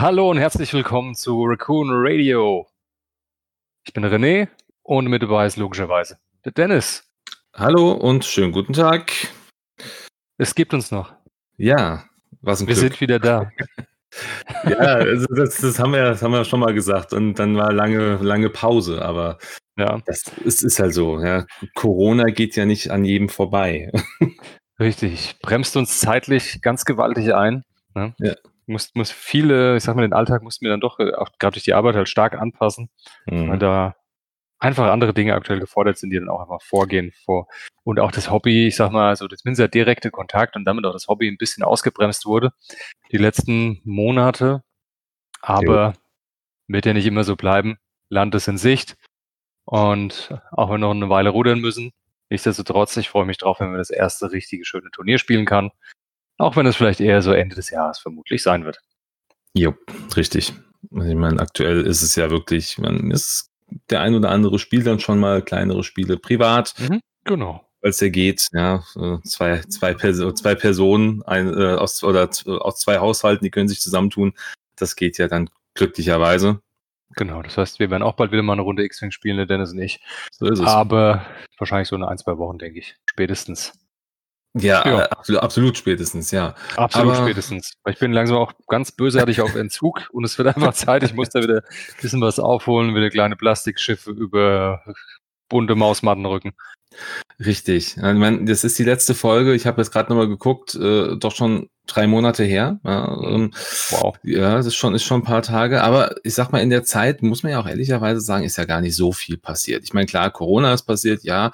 Hallo und herzlich willkommen zu Raccoon Radio. Ich bin René und mit dabei ist logischerweise der Dennis. Hallo und schönen guten Tag. Es gibt uns noch. Ja, was ein Wir Glück. sind wieder da. Ja, also das haben wir schon mal gesagt und dann war lange Pause, aber Ja, das ist halt so, ja. Corona geht ja nicht an jedem vorbei. richtig. Bremst uns zeitlich ganz gewaltig ein. Ne? Ja. Muss viele, ich sag mal, den Alltag mussten wir dann doch auch gerade durch die Arbeit halt stark anpassen, weil Mhm. da einfach andere Dinge aktuell gefordert sind, die dann auch einfach vorgehen. Und auch das Hobby, ich sag mal, also das der direkte Kontakt und damit auch das Hobby ein bisschen ausgebremst wurde die letzten Monate. Jo. Aber wird ja nicht immer so bleiben. Land ist in Sicht. Und auch wenn wir noch eine Weile rudern müssen, nichtsdestotrotz, ich freue mich drauf, wenn wir das erste richtige schöne Turnier spielen kann. Auch wenn es vielleicht eher so Ende des Jahres vermutlich sein wird. Jo, richtig. Ich meine, aktuell ist es ja wirklich, der ein oder andere spielt dann schon mal kleinere Spiele privat, Genau. weil es ja geht, ja, zwei Personen aus zwei Haushalten, die können sich zusammentun. Das geht ja dann glücklicherweise. Genau, das heißt, wir werden auch bald wieder mal eine Runde X-Wing spielen, der Dennis und ich. So ist es. Aber wahrscheinlich so in 1-2 Wochen, denke ich. Spätestens. Ja, Ja. absolut spätestens, ja. Absolut Aber spätestens. Weil ich bin langsam auch ganz bösartig auf Entzug und es wird einfach Zeit. Ich muss da wieder ein bisschen was aufholen, wieder kleine Plastikschiffe über bunte Mausmatten rücken. richtig. Ich meine, das ist die letzte Folge. Ich habe jetzt gerade nochmal geguckt, doch schon 3 Monate her. Ja, Wow. ja, das ist schon ein paar Tage. Aber ich sag mal, in der Zeit muss man ja auch ehrlicherweise sagen, ist ja gar nicht so viel passiert. Ich meine, klar, Corona ist passiert, ja.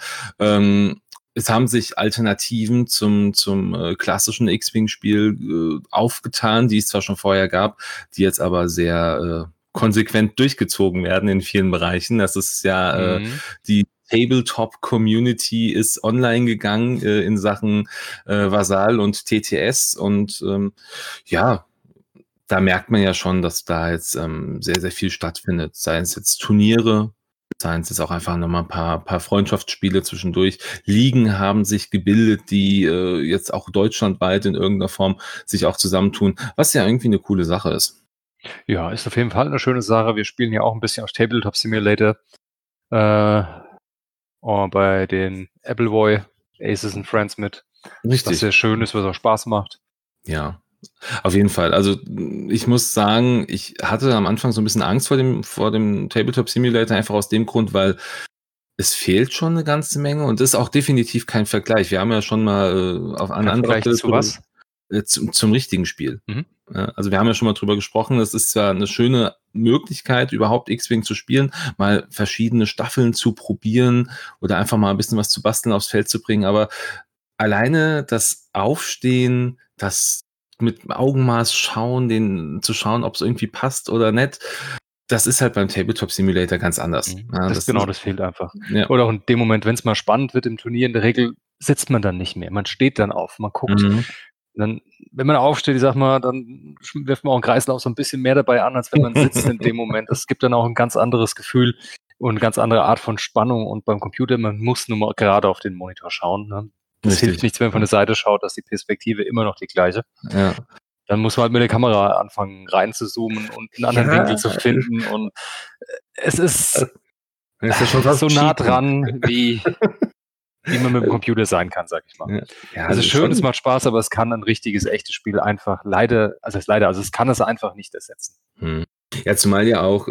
Es haben sich Alternativen zum klassischen X-Wing-Spiel aufgetan, die es zwar schon vorher gab, die jetzt aber sehr konsequent durchgezogen werden in vielen Bereichen. Das ist ja die Tabletop-Community ist online gegangen in Sachen Vasall und TTS und ja, da merkt man ja schon, dass da jetzt sehr, sehr viel stattfindet. Seien es jetzt Turniere, seien es jetzt auch einfach nochmal ein paar Freundschaftsspiele zwischendurch. Ligen haben sich gebildet, die jetzt auch deutschlandweit in irgendeiner Form sich auch zusammentun, was ja irgendwie eine coole Sache ist. Ja, ist auf jeden Fall eine schöne Sache. Wir spielen ja auch ein bisschen auf Tabletop Simulator bei den Appleboy Aces and Friends mit. Was Richtig. sehr schön ist, was auch Spaß macht. Ja, auf jeden Fall. Also ich muss sagen, ich hatte am Anfang so ein bisschen Angst vor dem Tabletop Simulator, einfach aus dem Grund, weil es fehlt schon eine ganze Menge und ist auch definitiv kein Vergleich. Wir haben ja schon mal an Kein anderer Vergleich Stelle zu was? zum richtigen Spiel. Mhm. Ja, also wir haben ja schon mal drüber gesprochen, es ist zwar eine schöne Möglichkeit, überhaupt X-Wing zu spielen, mal verschiedene Staffeln zu probieren oder einfach mal ein bisschen was zu basteln, aufs Feld zu bringen, aber alleine das Aufstehen, das mit Augenmaß schauen, zu schauen, ob es irgendwie passt oder nicht, das ist halt beim Tabletop Simulator ganz anders. Ja, Das fehlt einfach. ja. Oder auch in dem Moment, wenn es mal spannend wird im Turnier, in der Regel sitzt man dann nicht mehr. Man steht dann auf, man guckt. Mhm. Dann, wenn man aufsteht, ich sag mal, dann wirft man auch 'n Kreislauf so ein bisschen mehr dabei an, als wenn man sitzt in dem Moment. Das gibt dann auch ein ganz anderes Gefühl und eine ganz andere Art von Spannung. Und beim Computer, man muss nur mal gerade auf den Monitor schauen, ne? Das hilft Richtig. nichts, wenn man von der Seite schaut, dass die Perspektive immer noch die gleiche. Ja. Dann muss man halt mit der Kamera anfangen, rein zu zoomen und einen anderen Winkel zu finden. Und es ist Das ist ja schon fast so nah Cheaten. dran, wie man mit dem Computer sein kann, sag ich mal. Ja. Ja, Es ist schön, schon. es macht Spaß, aber es kann ein richtiges, echtes Spiel einfach es kann es einfach nicht ersetzen. Ja, zumal ja auch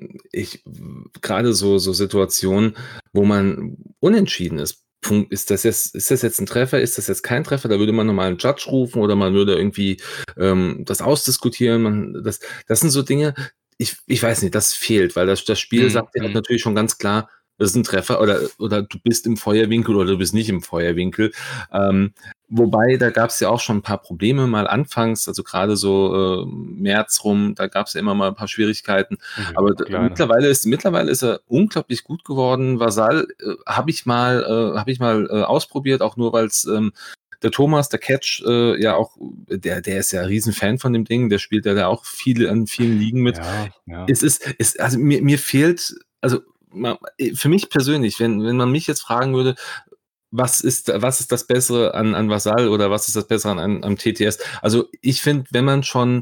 gerade so Situationen, wo man unentschieden ist. Ist das jetzt ein Treffer? Ist das jetzt kein Treffer? Da würde man nochmal einen Judge rufen oder man würde irgendwie das ausdiskutieren. Das sind so Dinge, ich weiß nicht, das fehlt, weil das Spiel sagt ja halt natürlich schon ganz klar, das ist ein Treffer oder du bist im Feuerwinkel oder du bist nicht im Feuerwinkel. Wobei, da gab es ja auch schon ein paar Probleme mal anfangs, also gerade so März rum, da gab es ja immer mal ein paar Schwierigkeiten. Ja, Aber kleine. mittlerweile ist er unglaublich gut geworden. Vasall habe ich mal ausprobiert, auch nur weil es der Thomas, der Catch, ja auch, der ist ja ein Riesenfan von dem Ding, der spielt ja da auch an vielen Ligen mit. Ja. Also mir fehlt, also für mich persönlich, wenn man mich jetzt fragen würde, was ist das Bessere an Vasall oder was ist das Bessere am TTS? Also ich finde, wenn man schon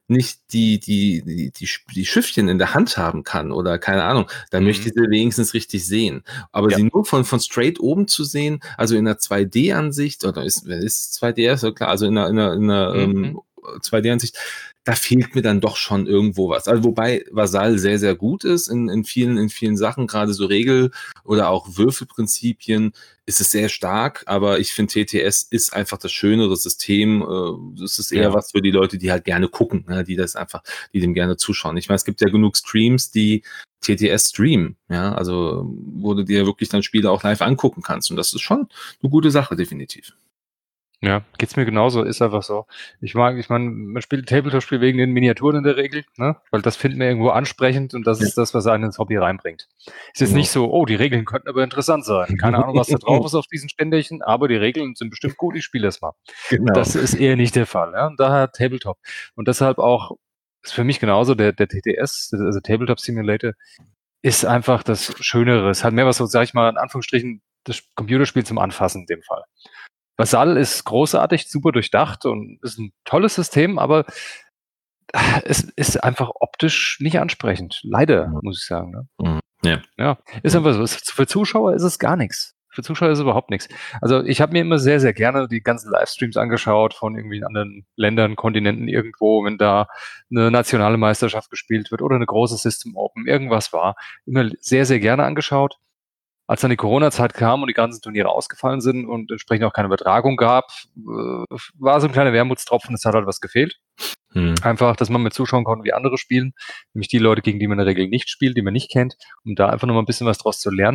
die Schiffchen in der Hand haben kann oder keine Ahnung, dann möchte ich sie wenigstens richtig sehen. Aber sie nur von straight oben zu sehen, also in einer 2D-Ansicht, oder ist 2D, ist ja klar, also in einer 2D-Ansicht, da fehlt mir dann doch schon irgendwo was. Also wobei Vasall sehr, sehr gut ist in vielen Sachen, gerade so Regel- oder auch Würfelprinzipien ist es sehr stark, aber ich finde TTS ist einfach das schönere System. Das ist eher was für die Leute, die halt gerne gucken, ne? Die dem gerne zuschauen. Ich meine, es gibt ja genug Streams, die TTS streamen, ja, also wo du dir wirklich dann Spiele auch live angucken kannst und das ist schon eine gute Sache, definitiv. Ja, geht's mir genauso, ist einfach so. Ich meine, man spielt Tabletop-Spiel wegen den Miniaturen in der Regel, ne? Weil das finden wir irgendwo ansprechend und das ist das, was einen ins Hobby reinbringt. Ist jetzt nicht so, oh, die Regeln könnten aber interessant sein. Keine Ahnung, was da drauf ist auf diesen Ständerchen, aber die Regeln sind bestimmt gut, ich spiele das mal. Genau. Das ist eher nicht der Fall, ja? Und daher Tabletop. Und deshalb auch, ist für mich genauso, der TTS, also Tabletop Simulator, ist einfach das Schönere. Es hat mehr was, so, sag ich mal, in Anführungsstrichen, das Computerspiel zum Anfassen in dem Fall. Vasall ist großartig, super durchdacht und ist ein tolles System, aber es ist einfach optisch nicht ansprechend. Leider, muss ich sagen. Ne? Ja, ist einfach so. Für Zuschauer ist es gar nichts. Für Zuschauer ist es überhaupt nichts. Also ich habe mir immer sehr, sehr gerne die ganzen Livestreams angeschaut von irgendwie anderen Ländern, Kontinenten irgendwo, wenn da eine nationale Meisterschaft gespielt wird oder eine große System Open, irgendwas war. Immer sehr, sehr gerne angeschaut. Als dann die Corona-Zeit kam und die ganzen Turniere ausgefallen sind und entsprechend auch keine Übertragung gab, war so ein kleiner Wermutstropfen, es hat halt was gefehlt. Einfach, dass man mit zuschauen konnte, wie andere spielen, nämlich die Leute, gegen die man in der Regel nicht spielt, die man nicht kennt, um da einfach nochmal ein bisschen was draus zu lernen.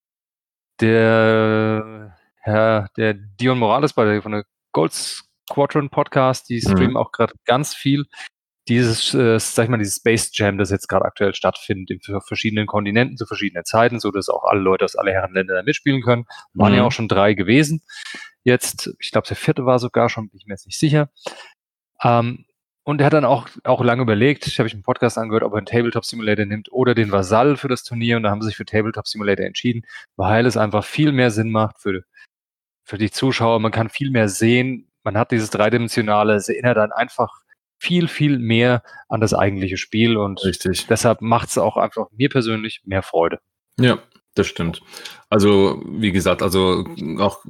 Der Dion Morales von der Gold Squadron Podcast, die streamen auch gerade ganz viel. Dieses, sag ich mal, dieses Space Jam, das jetzt gerade aktuell stattfindet, in verschiedenen Kontinenten zu verschiedenen Zeiten, so dass auch alle Leute aus alle Herrenländer da mitspielen können. Waren ja auch schon 3 gewesen. Jetzt, ich glaube, der 4. war sogar schon, bin ich mir jetzt nicht sicher. Und er hat dann auch lange überlegt, ich habe einen Podcast angehört, ob er einen Tabletop Simulator nimmt oder den Vasall für das Turnier, und da haben sie sich für Tabletop Simulator entschieden, weil es einfach viel mehr Sinn macht für die Zuschauer. Man kann viel mehr sehen, man hat dieses Dreidimensionale, es erinnert dann einfach viel, viel mehr an das eigentliche Spiel und deshalb macht es auch einfach mir persönlich mehr Freude. Ja, das stimmt. Also, wie gesagt, also auch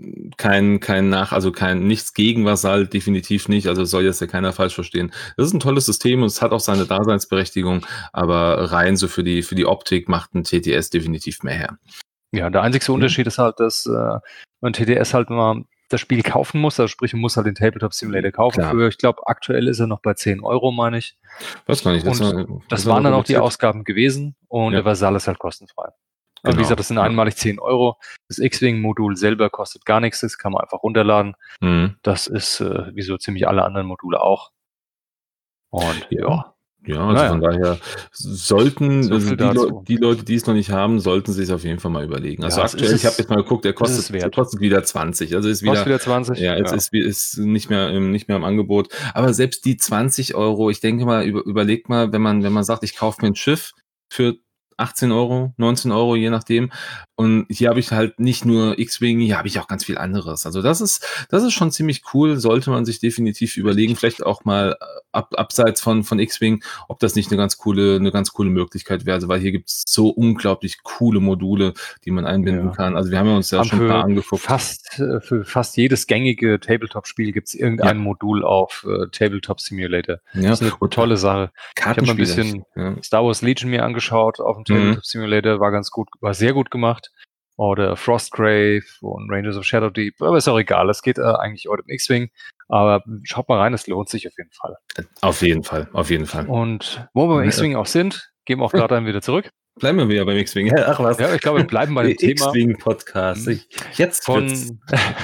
nichts gegen Vasall, definitiv nicht. Also soll jetzt ja keiner falsch verstehen. Das ist ein tolles System und es hat auch seine Daseinsberechtigung, aber rein so für die Optik macht ein TTS definitiv mehr her. Ja, der einzige Unterschied ist halt, dass man TTS halt mal das Spiel kaufen muss, also sprich, man muss halt den Tabletop Simulator kaufen. Für, ich glaube, aktuell ist er noch bei 10 €, meine ich. Weiß gar nicht. Das waren dann auch die Ausgaben gewesen und der Vasall ist halt kostenfrei. Genau. Wie gesagt, das sind einmalig 10 €. Das X-Wing-Modul selber kostet gar nichts, das kann man einfach runterladen. Das ist wie so ziemlich alle anderen Module auch. Und also von daher sollten die Leute, die es noch nicht haben, sollten sich es auf jeden Fall mal überlegen. Also aktuell, ich habe jetzt mal geguckt, der kostet wieder 20. Also ist wieder 20. Ja, jetzt ist nicht mehr im Angebot. Aber selbst die 20 €, ich denke mal, überlegt mal, wenn man sagt, ich kaufe mir ein Schiff für 18 €, 19 €, je nachdem. Und hier habe ich halt nicht nur X-Wing, hier habe ich auch ganz viel anderes. Also das ist schon ziemlich cool, sollte man sich definitiv überlegen, vielleicht auch mal abseits von X-Wing, ob das nicht eine ganz coole Möglichkeit wäre, weil hier gibt es so unglaublich coole Module, die man einbinden kann. Also wir haben uns ja schon ein paar angeguckt. Für fast jedes gängige Tabletop-Spiel gibt es irgendein Modul auf Tabletop Simulator. Das ist eine tolle Sache. Ich habe mal ein bisschen Star Wars Legion mir angeschaut auf dem Tabletop Simulator, war sehr gut gemacht. Oder Frostgrave und Rangers of Shadow Deep, aber ist auch egal, es geht eigentlich heute um X-Wing, aber schaut mal rein, es lohnt sich auf jeden Fall. Auf jeden Fall. Und wo wir beim X-Wing auch sind, gehen wir auch gerade dann wieder zurück. Bleiben wir wieder beim X-Wing. Ach was. Ja, ich glaube, wir bleiben bei dem Thema. X-Wing-Podcast. Jetzt von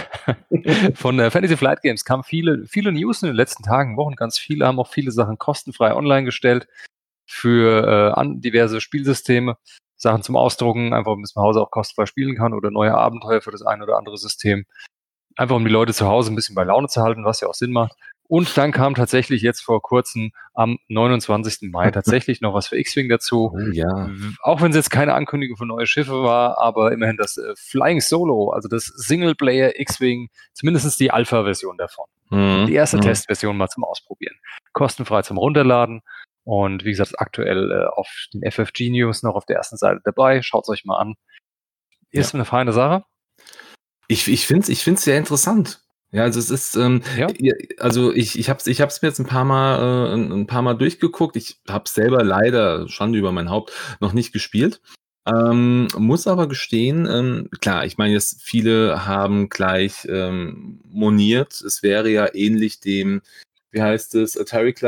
Fantasy Flight Games kamen viele News in den letzten Tagen, Wochen, ganz viele, haben auch viele Sachen kostenfrei online gestellt für diverse Spielsysteme. Sachen zum Ausdrucken, einfach um das man zu Hause auch kostenfrei spielen kann oder neue Abenteuer für das ein oder andere System. Einfach um die Leute zu Hause ein bisschen bei Laune zu halten, was ja auch Sinn macht. Und dann kam tatsächlich jetzt vor kurzem am 29. Mai tatsächlich noch was für X-Wing dazu. Oh, ja. Auch wenn es jetzt keine Ankündigung für neue Schiffe war, aber immerhin das Flying Solo, also das Singleplayer X-Wing, zumindest die Alpha-Version davon. Mhm. Die erste Mhm. Testversion mal zum Ausprobieren. Kostenfrei zum Runterladen. Und wie gesagt, aktuell auf den FFG News noch auf der ersten Seite dabei. Schaut es euch mal an. Ist Ja. eine feine Sache. Ich finde es sehr interessant. Ja, also es ist, Ja. also ich habe es mir jetzt ein paar Mal durchgeguckt. Ich habe es selber leider, Schande über mein Haupt, noch nicht gespielt. Muss aber gestehen, klar, ich meine jetzt, viele haben gleich moniert, es wäre ja ähnlich dem, wie heißt es,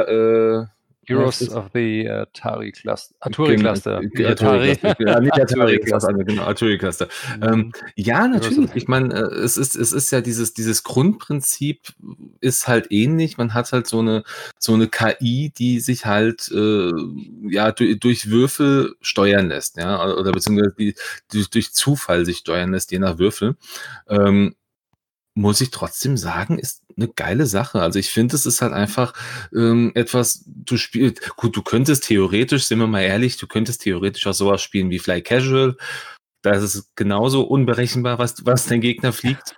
wie heißt Heroes es? of the Atari Gen Cluster. Nee, Atari Atari. Cluster. Ja, nicht Atari, Atari ist was Cluster. anderes, genau, Atari Cluster. Mhm. Ja, Heroes of natürlich. Ich meine, es ist ja dieses Grundprinzip ist halt ähnlich. Man hat halt so eine KI, die sich halt, ja, durch Würfel steuern lässt, ja, oder beziehungsweise die durch Zufall sich steuern lässt, je nach Würfel. Ähm, Muss ich trotzdem sagen, ist eine geile Sache. Also, ich finde, es ist halt einfach, etwas gut, du könntest theoretisch, sind wir mal ehrlich, du könntest theoretisch auch so was spielen wie Fly Casual. Da ist es genauso unberechenbar, was dein Gegner fliegt.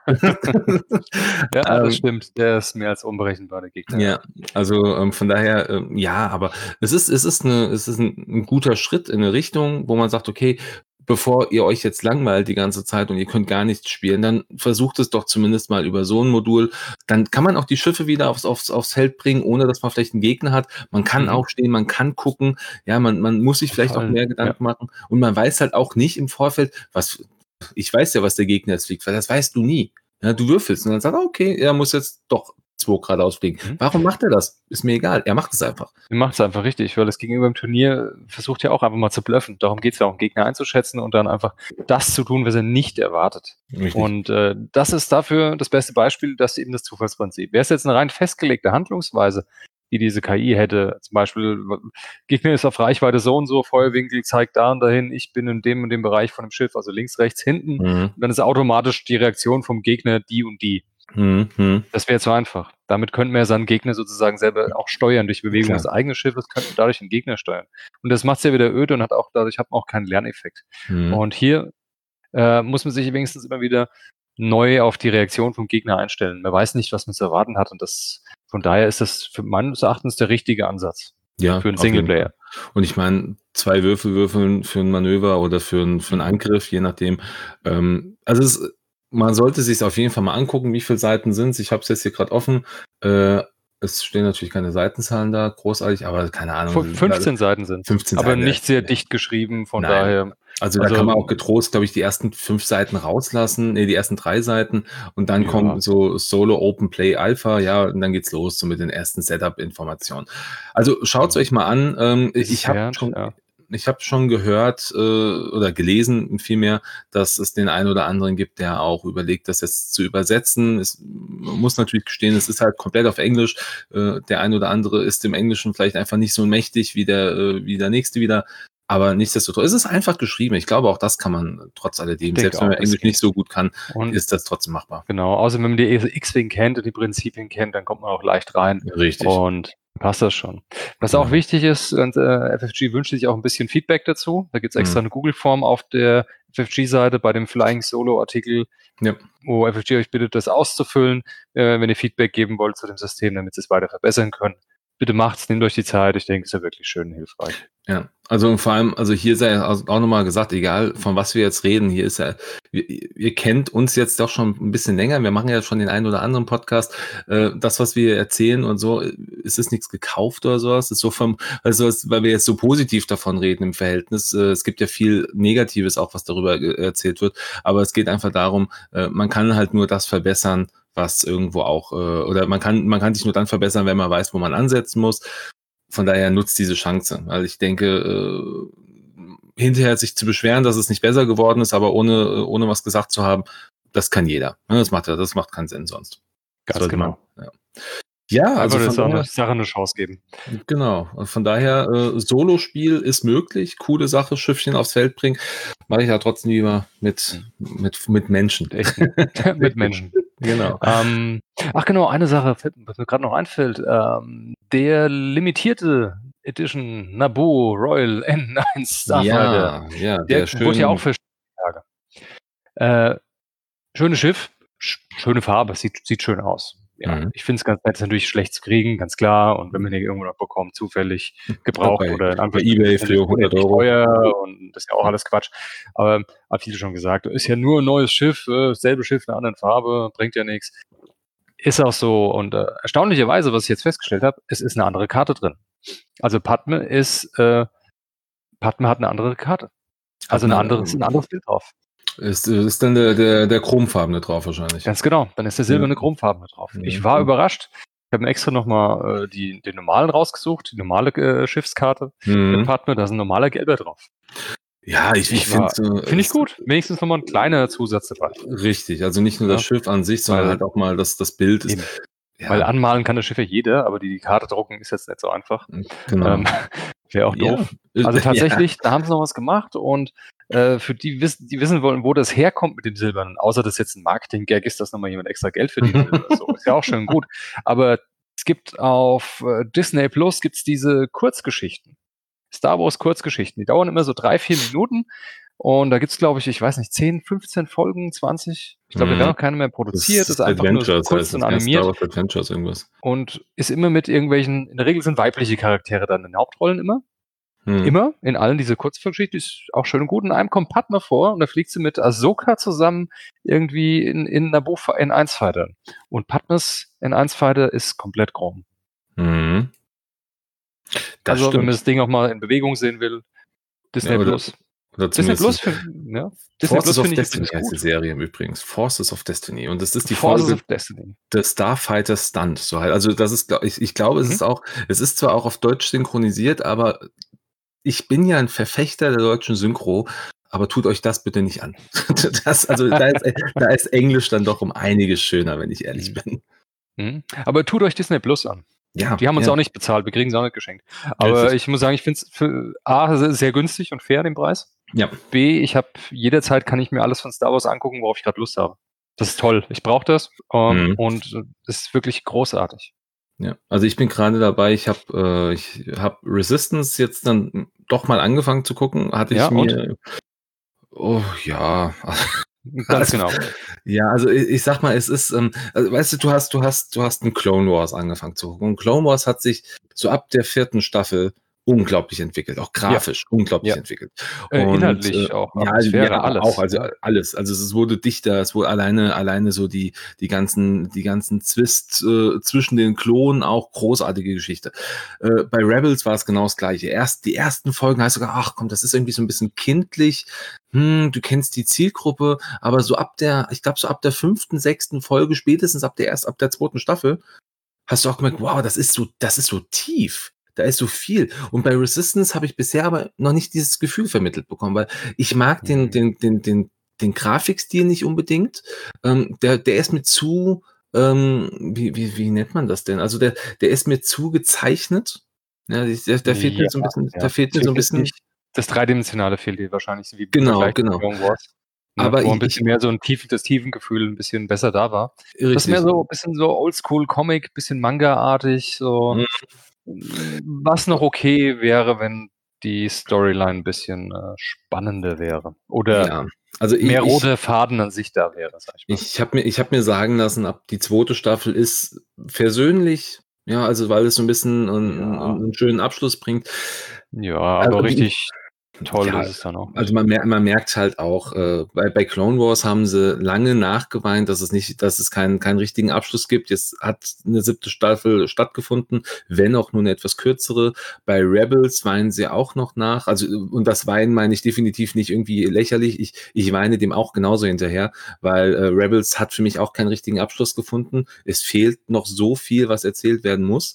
Ja, das Ähm, stimmt. Der ist mehr als unberechenbar, der Gegner, ja. ja, also, von daher, ja, aber es ist ein guter Schritt in 'ne Richtung, wo man sagt: „Okay, bevor ihr euch jetzt langweilt die ganze Zeit und ihr könnt gar nichts spielen, dann versucht es doch zumindest mal über so 'n Modul." Dann kann man auch die Schiffe wieder aufs Feld bringen, ohne dass man vielleicht 'n Gegner hat. Man kann Mhm. aufstehen, man kann gucken. Ja, man muss sich vielleicht auch Fallen, mehr ja. Gedanken machen und man weiß halt auch nicht im Vorfeld, was ich weiß ja, was der Gegner jetzt fliegt, weil das weißt du nie. Ja, du würfelst und dann sagst du: „Okay, er muss jetzt doch 2 geradeaus fliegen." Mhm. Warum macht er das? Ist mir egal. Er macht es einfach. Du machst einfach richtig, weil das Gegenüber im Turnier versucht ja auch einfach mal zu bluffen. Darum geht's ja auch, 'n Gegner einzuschätzen und dann einfach das zu tun, was er nicht erwartet. Richtig. Und, das ist dafür das beste Beispiel, dass eben das Zufallsprinzip. Wäre es jetzt 'ne rein festgelegte Handlungsweise, die diese KI hätte, zum Beispiel, Gegner ist auf Reichweite so und so, Feuerwinkel zeigt da und dahin, ich bin in dem und dem Bereich von dem Schiff, also links, rechts, hinten, Mhm. und dann ist automatisch die Reaktion vom Gegner die und die. Mhm. Mhm. Das wäre zu einfach. Damit könnten wir ja seinen Gegner sozusagen selber auch steuern. Durch Bewegung Klar. des eigenen Schiffes könnten wir dadurch den Gegner steuern. Und das macht's ja wieder öde und hat auch keinen Lerneffekt. Mhm. Und hier muss man sich wenigstens immer wieder neu auf die Reaktion vom Gegner einstellen. Man weiß nicht, was man zu erwarten hat, und von daher ist das für meines Erachtens der richtige Ansatz Ja, für 'n auf jeden Fall. Singleplayer. Und ich meine, 2 Würfel würfeln für 'n Manöver oder für 'n Mhm. Angriff, je nachdem. Also, man sollte sich's auf jeden Fall mal angucken, wie viele Seiten sind's. Ich habe es jetzt hier grad offen. Äh, Es stehen natürlich keine Seitenzahlen da großartig, aber keine Ahnung, 15 Seiten sind's, 15 aber Seiten, nicht sehr dicht geschrieben, von nein. daher, Also, da kann also, man auch getrost, glaube ich, die ersten 5 Seiten rauslassen, ne, die ersten 3 Seiten und dann ja, kommt so Solo Open Play Alpha, ja, und dann geht's los so mit den ersten Setup-Informationen. Also, schaut's ja. euch mal an. Ist es wert, ja. Ich habe schon gehört, oder gelesen vielmehr, dass es den einen oder anderen gibt, der auch überlegt, das jetzt zu übersetzen. Man muss natürlich gestehen, es ist halt komplett auf Englisch. Der ein oder andere ist im Englischen vielleicht einfach nicht so mächtig wie der nächste wieder. Aber nichtsdestotrotz, es ist einfach geschrieben. Ich glaube, auch das kann man trotz Ich alledem, selbst denke wenn man auch, es Englisch nicht geht. so gut kann, Und ist das trotzdem machbar. genau, außer wenn man die X-Wing kennt und die Prinzipien kennt, dann kommt man auch leicht rein Richtig, und passt das schon. Was auch genau. wichtig ist, und, FFG wünscht sich auch ein bisschen Feedback dazu. Da gibt's extra Mhm. eine Google-Form auf der FFG-Seite bei dem Flying Solo-Artikel, Ja. wo FFG euch bittet, das auszufüllen, wenn ihr Feedback geben wollt zu dem System, damit sie es weiter verbessern können. Bitte macht's, nehmt euch die Zeit. Ich denke, es ist ja wirklich schön hilfreich. Ja, also und vor allem, also hier sei auch noch mal gesagt, egal von was wir jetzt reden, hier ist ja, ihr kennt uns jetzt doch schon ein bisschen länger. Wir machen ja schon den einen oder anderen Podcast. Das, was wir erzählen und so, es ist nichts gekauft oder so was. Es ist so weil wir jetzt so positiv davon reden im Verhältnis. Es gibt ja viel Negatives auch, was darüber erzählt wird. Aber es geht einfach darum, man kann halt nur das verbessern, was irgendwo auch, oder man kann sich nur dann verbessern, wenn man weiß, wo man ansetzen muss. Von daher nutzt diese Chance, weil ich denke, hinterher sich zu beschweren, dass es nicht besser geworden ist, aber ohne was gesagt zu haben, das kann jeder. Ne, das macht keinen Sinn sonst. Ganz Sollte man, genau. ja. Ja, Einfach also der von daher, Sache eine Chance geben. genau. Und von daher, Solospiel ist möglich, coole Sache, Schiffchen aufs Feld bringen. Mache ich ja trotzdem lieber mit, Mhm. mit Menschen. Mit echten mit Richtig, Menschen. genau. Ach genau, eine Sache, was mir gerade noch einfällt. Der limitierte Edition Naboo Royal N1 Starfighter, Ja, ja, der der wurde ja auch schöne, für Tage. Äh, Schönes Schiff, schöne Farbe, sieht schön aus. ich finde es ganz nett, ist natürlich schlecht zu kriegen, ganz klar. Und wenn man den irgendwo noch bekommt, zufällig gebraucht oder in bei eBay für 100 Euro. teuer und das ist ja auch alles Quatsch. Aber hat viele schon gesagt, ist ja nur ein neues Schiff, selbe Schiff in einer anderen Farbe, bringt ja nichts. Ist auch so. Und erstaunlicherweise, was ich jetzt festgestellt habe, es ist eine andere Karte drin. Also Padme hat eine andere Karte. Also ein anderes Bild drauf. Ist dann der chromfarbene drauf wahrscheinlich. Ganz genau, dann ist der silberne chromfarbene drauf. Ich war überrascht. Ich habe mir extra nochmal den normalen rausgesucht, die normale Schiffskarte mit Padme, da ist ein normaler gelber drauf. Ja, ich finde ich gut. Wenigstens nochmal ein kleiner Zusatz dabei. Richtig, also nicht nur das Schiff an sich, sondern halt auch mal das Bild ist. Ja. Weil anmalen kann das Schiff ja jeder, aber die Karte drucken ist jetzt nicht so einfach. Genau. Wäre auch doof. Also tatsächlich, da haben sie noch was gemacht und für die wissen wollen, wo das herkommt mit dem Silbernen, außer dass jetzt ein Marketing-Gag ist, dass nochmal jemand extra Geld verdient will oder so. Ist ja auch schön gut. Aber es gibt auf Disney Plus gibt's diese Kurzgeschichten. Star Wars Kurzgeschichten. Die dauern immer so 3-4 Minuten. Und da gibt's, glaube ich weiß nicht, 10, 15 Folgen, 20. Ich glaube, da werden noch keine mehr produziert. Das ist einfach nur so kurz und animiert. Star Wars Adventures irgendwas. Und ist immer mit irgendwelchen, in der Regel sind weibliche Charaktere dann in den Hauptrollen immer. Immer, in allen diese Kurzgeschichten, ist auch schön und gut. In einem kommt Padme vor und da fliegt sie mit Ahsoka zusammen irgendwie in Naboo N1 Fighter. Und Padmes N1 Fighter ist komplett chrom. Also, wenn man das Ding auch mal in Bewegung sehen will, Disney Plus. Disney Plus, Forces of Destiny heißt die Serie übrigens. Forces of Destiny. Und das ist die Folge des Starfighter Stunt. So halt. Also das ist, ich glaube, es ist zwar auch auf Deutsch synchronisiert, aber ich bin ja ein Verfechter der deutschen Synchro, aber tut euch das bitte nicht an. Da ist Englisch dann doch um einiges schöner, wenn ich ehrlich bin. Aber tut euch Disney Plus an. Ja, die haben uns auch nicht bezahlt, wir kriegen es auch nicht geschenkt. Aber ich muss sagen, ich finde es für A, sehr günstig und fair, den Preis. Ja. B, jederzeit kann ich mir alles von Star Wars angucken, worauf ich gerade Lust habe. Das ist toll. Ich brauche das und es ist wirklich großartig. Ja, also ich bin gerade dabei, ich habe Resistance jetzt dann doch mal angefangen zu gucken, Ganz genau. Ja, also ich sag mal, es ist, also weißt du, du hast einen Clone Wars angefangen zu gucken. Und Clone Wars hat sich so ab der 4. Staffel unglaublich entwickelt, auch grafisch unglaublich entwickelt. Und, inhaltlich auch, Atmosphäre, alles. Auch, also alles. Also es wurde dichter, es wurde alleine so die ganzen Zwist zwischen den Klonen, auch großartige Geschichte. Bei Rebels war es genau das Gleiche. Die ersten Folgen heißt sogar, ach komm, das ist irgendwie so ein bisschen kindlich. Du kennst die Zielgruppe, aber so ab der 5., 6. Folge, spätestens ab der 2. Staffel, hast du auch gemerkt, wow, das ist so tief. Da ist so viel. Und bei Resistance habe ich bisher aber noch nicht dieses Gefühl vermittelt bekommen, weil ich mag den Grafikstil nicht unbedingt. Der ist mir zu, wie nennt man das denn? Also der ist mir zu gezeichnet. Ja, da fehlt mir so ein bisschen. Das Dreidimensionale fehlt dir wahrscheinlich. Wie genau. Wars. Aber wo ein bisschen mehr so das Tiefengefühl ein bisschen besser da war. Richtig. Das ist mehr so ein bisschen so Oldschool-Comic, bisschen Manga-artig, so. Was noch okay wäre, wenn die Storyline ein bisschen spannender wäre. Oder mehr roter Faden an sich da wäre, sag ich mal. Ich hab mir sagen lassen, ab die 2. Staffel ist versöhnlich, ja, also weil es so ein bisschen einen schönen Abschluss bringt. Ja, aber richtig toll ist es dann auch. Also man merkt halt auch, bei Clone Wars haben sie lange nachgeweint, dass es keinen richtigen Abschluss gibt. Jetzt hat eine 7. Staffel stattgefunden, wenn auch nur eine etwas kürzere. Bei Rebels weinen sie auch noch nach. Also, und das Weinen meine ich definitiv nicht irgendwie lächerlich. Ich weine dem auch genauso hinterher, weil Rebels hat für mich auch keinen richtigen Abschluss gefunden. Es fehlt noch so viel, was erzählt werden muss.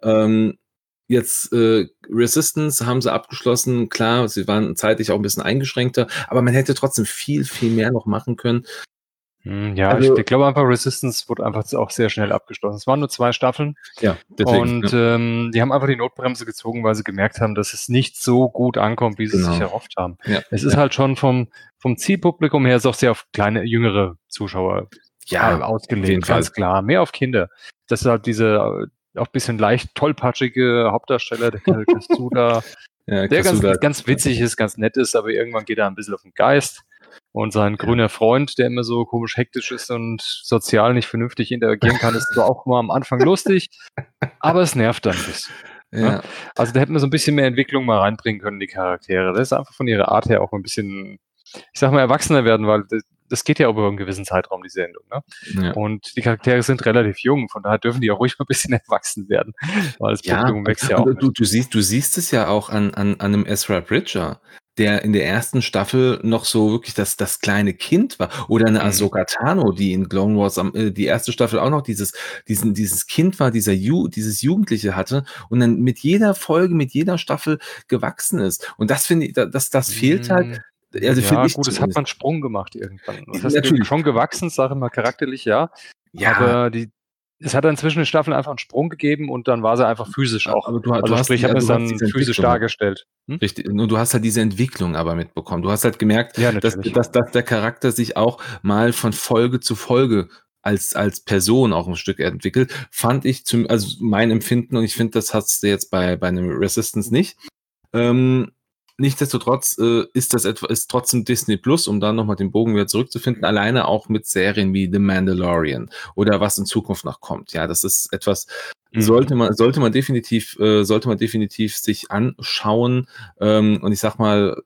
Jetzt Resistance haben sie abgeschlossen. Klar, sie waren zeitlich auch ein bisschen eingeschränkter, aber man hätte trotzdem viel, viel mehr noch machen können. Ja, also, ich glaube einfach, Resistance wurde einfach auch sehr schnell abgeschlossen. Es waren nur 2 Staffeln. Ja, deswegen. Und die haben einfach die Notbremse gezogen, weil sie gemerkt haben, dass es nicht so gut ankommt, wie sie sich erhofft haben. Ja, es ist halt schon vom Zielpublikum her ist auch sehr auf kleine, jüngere Zuschauer ausgelegt, ganz klar. Mehr auf Kinder. Das ist halt diese auch ein bisschen leicht tollpatschige Hauptdarsteller, der Kazuda, der ganz witzig ist, ganz nett ist, aber irgendwann geht er ein bisschen auf den Geist. Und sein grüner Freund, der immer so komisch hektisch ist und sozial nicht vernünftig interagieren kann, ist zwar auch mal am Anfang lustig, aber es nervt dann ein bisschen. Ne? Ja. Also da hätten wir so ein bisschen mehr Entwicklung mal reinbringen können, die Charaktere. Das ist einfach von ihrer Art her auch ein bisschen, ich sag mal, erwachsener werden, weil das geht ja über einen gewissen Zeitraum, die Sendung. Ne? Ja. Und die Charaktere sind relativ jung, von daher dürfen die auch ruhig mal ein bisschen erwachsen werden, weil das Ja, Publikum wächst ja auch und mit. du siehst es ja auch an einem Ezra Bridger, der in der ersten Staffel noch so wirklich das kleine Kind war. Oder eine Ahsoka Tano, die in Clone Wars die erste Staffel auch noch dieses Kind war, dieses Jugendliche hatte und dann mit jeder Folge, mit jeder Staffel gewachsen ist. Und das finde ich, das fehlt halt, also finde Ja, ich gut, es hat zumindest. man einen Sprung gemacht irgendwann. Was heißt Natürlich. schon gewachsen, sage ich mal, charakterlich, ja. Ja, Aber es hat dann zwischen den Staffeln einfach einen Sprung gegeben und dann war sie einfach physisch auch. aber du Also hast sprich, hat man es du hast dann diese physisch Entwicklung. dargestellt. Richtig. Und du hast halt diese Entwicklung aber mitbekommen. Du hast halt gemerkt, Ja, dass natürlich. der Charakter sich auch mal von Folge zu Folge als Person auch ein Stück entwickelt, fand ich also mein Empfinden, und ich finde, das hast du jetzt bei einem Resistance nicht. Nichtsdestotrotz ist trotzdem Disney Plus, um dann nochmal den Bogen wieder zurückzufinden, alleine auch mit Serien wie The Mandalorian oder was in Zukunft noch kommt. Ja, das ist etwas, sollte man definitiv sich anschauen. Und ich sag mal,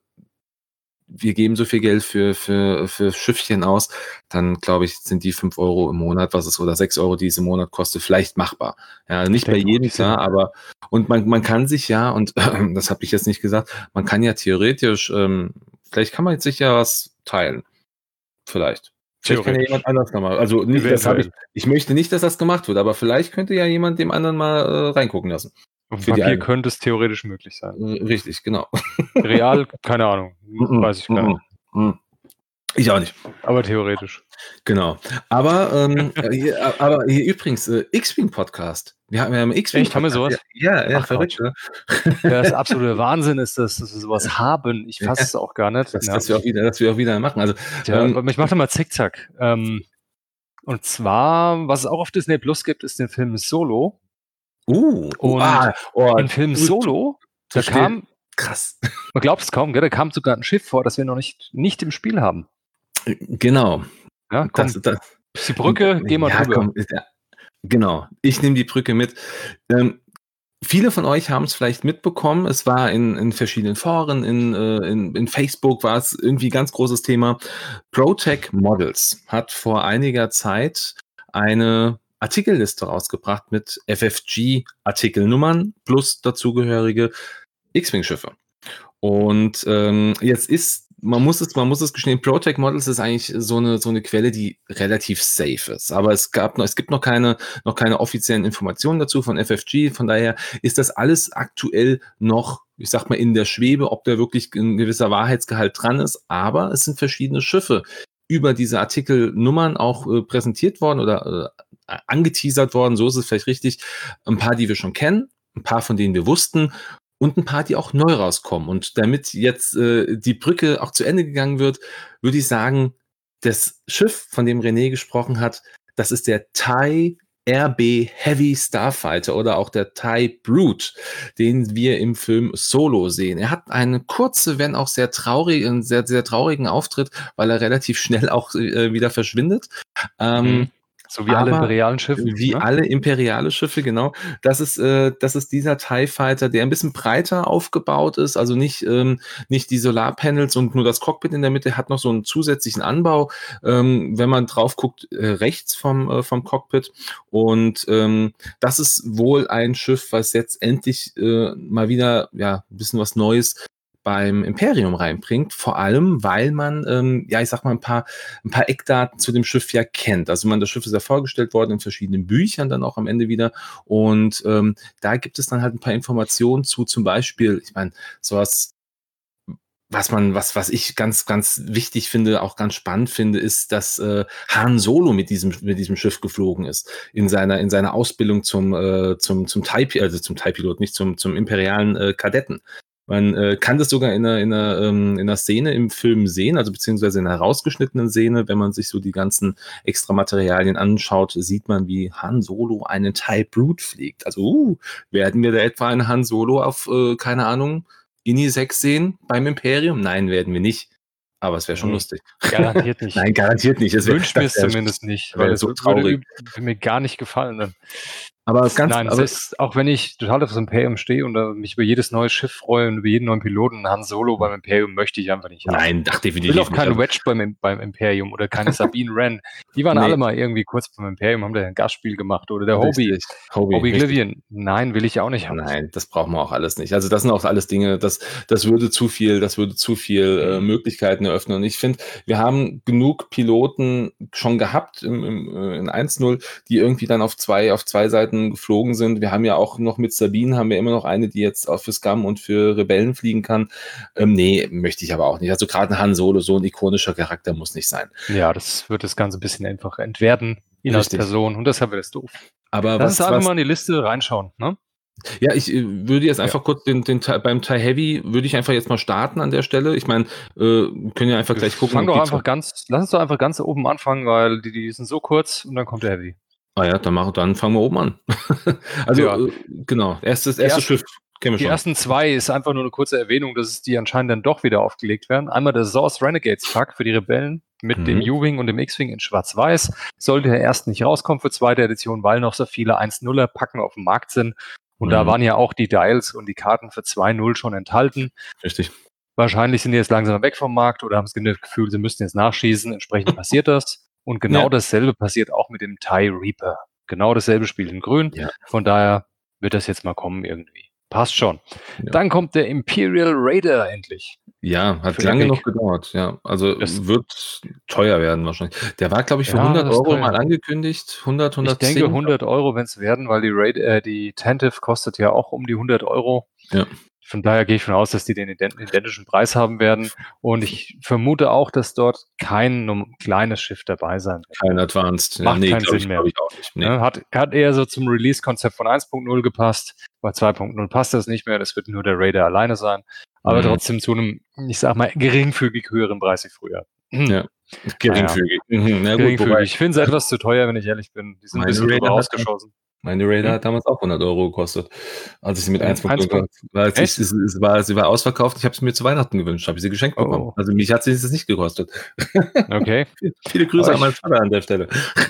wir geben so viel Geld für Schiffchen aus, dann glaube ich, sind die 5 Euro im Monat, oder 6 Euro, die es im Monat kostet, vielleicht machbar. Ja, nicht bei jedem, klar, aber und man kann sich ja, und das habe ich jetzt nicht gesagt, man kann ja theoretisch, vielleicht kann man sich ja was teilen. Vielleicht. Vielleicht kann ja jemand anders nochmal. Also nicht, das habe ich möchte nicht, dass das gemacht wird, aber vielleicht könnte ja jemand dem anderen mal reingucken lassen. Auf dem Papier könnte es theoretisch möglich sein. Richtig, genau. Real, keine Ahnung. Weiß ich gar nicht. Ich auch nicht. Aber theoretisch. Genau. Aber hier übrigens, X-Wing-Podcast. Wir haben X-Wing. Echt, haben wir sowas? Ja, verrückt, ne? Das absolute Wahnsinn ist, dass wir sowas haben. Ich fasse es auch gar nicht. Dass wir auch wieder machen. Also, ich mache da mal Zickzack. Und zwar, was es auch auf Disney Plus gibt, ist den Film Solo. Im Film Solo, da kam, krass. Man glaubt es kaum, gell, da kam sogar ein Schiff vor, das wir noch nicht im Spiel haben. Genau. Ja, komm, die Brücke, geh mal drüber. Genau, ich nehme die Brücke mit. Viele von euch haben es vielleicht mitbekommen, es war in verschiedenen Foren, in Facebook war es irgendwie ganz großes Thema. ProTech Models hat vor einiger Zeit eine Artikelliste rausgebracht mit FFG-Artikelnummern plus dazugehörige X-Wing-Schiffe. Und jetzt man muss es gestehen, ProTech Models ist eigentlich so eine Quelle, die relativ safe ist. Aber es gibt noch keine offiziellen Informationen dazu von FFG. Von daher ist das alles aktuell noch, ich sag mal, in der Schwebe, ob da wirklich ein gewisser Wahrheitsgehalt dran ist. Aber es sind verschiedene Schiffe über diese Artikelnummern auch präsentiert worden oder angeteasert worden. So ist es vielleicht richtig. Ein paar, die wir schon kennen, ein paar, von denen wir wussten. Und ein paar, die auch neu rauskommen. Und damit jetzt die Brücke auch zu Ende gegangen wird, würde ich sagen, das Schiff, von dem René gesprochen hat, das ist der TIE RB Heavy Starfighter oder auch der TIE Brute, den wir im Film Solo sehen. Er hat eine kurze, wenn auch sehr sehr, sehr traurigen Auftritt, weil er relativ schnell auch wieder verschwindet. So wie alle imperialen Schiffe. Wie alle imperiale Schiffe, genau. Das ist dieser TIE Fighter, der ein bisschen breiter aufgebaut ist, also nicht die Solarpanels und nur das Cockpit in der Mitte, hat noch so einen zusätzlichen Anbau, wenn man drauf guckt, rechts vom Cockpit. Und das ist wohl ein Schiff, was jetzt endlich mal wieder ein bisschen was Neues beim Imperium reinbringt, vor allem, weil man, ich sag mal, ein paar Eckdaten zu dem Schiff ja kennt. Also das Schiff ist ja vorgestellt worden in verschiedenen Büchern dann auch am Ende wieder und da gibt es dann halt ein paar Informationen zu, zum Beispiel, ich meine, sowas, was ich ganz, ganz wichtig finde, auch ganz spannend finde, ist, dass Han Solo mit diesem Schiff geflogen ist in seiner Ausbildung zum TIE-Pilot, nicht zum imperialen Kadetten. Man kann das sogar in einer Szene im Film sehen, also beziehungsweise in einer rausgeschnittenen Szene, wenn man sich so die ganzen Extramaterialien anschaut, sieht man, wie Han Solo einen TIE Brute fliegt. Also werden wir da etwa einen Han Solo auf, keine Ahnung, INI 6 sehen beim Imperium? Nein, werden wir nicht. aber es wäre schon Nee, lustig. garantiert nicht. Nein, garantiert nicht. Ich wünsche mir es zumindest nicht, weil es so würde traurig. mir gar nicht gefallen dann. Aber ganz, Nein, aber selbst auch wenn ich total auf das Imperium stehe und mich über jedes neue Schiff freue und über jeden neuen Piloten, Han Solo beim Imperium möchte ich einfach nicht haben. nein, ach, Ich will definitiv auch nicht. keinen Also, Wedge beim Imperium oder keine Sabine Wren. Die waren Nee. alle mal irgendwie kurz beim Imperium, haben da ein Gastspiel gemacht. Oder der Hobie, richtig, Hobie, Hobie richtig. Glivian. Nein, will ich auch nicht haben. Nein, das brauchen wir auch alles nicht. Also das sind auch alles Dinge, das würde zu viel Möglichkeiten eröffnen. Und ich finde, wir haben genug Piloten schon gehabt in 1.0, die irgendwie dann auf zwei Seiten geflogen sind. Wir haben ja auch noch mit Sabine, haben wir immer noch eine, die jetzt auch für Scum und für Rebellen fliegen kann. Nee, möchte ich aber auch nicht. Also gerade ein Han Solo, so ein ikonischer Charakter muss nicht sein. Ja, das wird das Ganze ein bisschen einfach entwerten, ihn als Richtig. Person. Und deshalb wäre das doof. Aber Lass uns einfach mal in die Liste reinschauen. Ne? Ja, ich würde jetzt einfach kurz beim Tie Heavy würde ich einfach jetzt mal starten an der Stelle. Ich meine, können ja einfach gleich gucken. Lass uns doch einfach ganz oben anfangen, weil die sind so kurz und dann kommt der Heavy. Ah ja, dann fangen wir oben an. Also, Ja. genau, erstes Schiff kennen wir Die schon. ersten zwei ist einfach nur eine kurze Erwähnung, dass die anscheinend dann doch wieder aufgelegt werden. Einmal der Source Renegades Pack für die Rebellen mit dem U-Wing und dem X-Wing in schwarz-weiß. Sollte der erst nicht rauskommen für zweite Edition, weil noch so viele 1.0er Packen auf dem Markt sind. Und da waren ja auch die Dials und die Karten für 2.0 schon enthalten. Richtig. Wahrscheinlich sind die jetzt langsam weg vom Markt oder haben das Gefühl, sie müssten jetzt nachschießen. Entsprechend passiert das. Und genau dasselbe passiert auch mit dem TIE Reaper. Genau dasselbe Spiel in grün. Ja. Von daher wird das jetzt mal kommen irgendwie. Passt schon. Ja. Dann kommt der Imperial Raider endlich. Ja, hat Für lange Epic. noch gedauert, ja. Also Das- wird teuer werden wahrscheinlich. Der war, glaube ich, für Ja, 100 das ist Euro teuer. mal angekündigt. 100, Ich 110. denke 100 Euro, wenn es werden, weil die Tantive kostet ja auch um die 100 Euro. Ja. Von daher gehe ich von aus, dass die den identischen Preis haben werden. Und ich vermute auch, dass dort kein kleines Schiff dabei sein wird. Kein Advanced. Macht keinen glaub Sinn mehr. Glaube ich auch nicht. Nee. Ne, hat eher so zum Release-Konzept von 1.0 gepasst. Bei 2.0 passt das nicht mehr. Das wird nur der Raider alleine sein. Aber trotzdem zu einem, ich sag mal, geringfügig höheren Preis wie früher. Ja. Geringfügig. Na gut, Geringfügig. wobei, Ich finde es etwas zu teuer, wenn ich ehrlich bin. Die sind ein Meine bisschen drüber Raider hat rausgeschossen. meine Raider hat damals auch 100 Euro gekostet, als ich sie mit 1.0 gekauft habe. Sie war ausverkauft. Ich habe sie mir zu Weihnachten gewünscht, habe ich sie geschenkt bekommen. Oh. Also mich hat sie das nicht gekostet. Okay. Viele Grüße Aber an meinen Vater an der Stelle.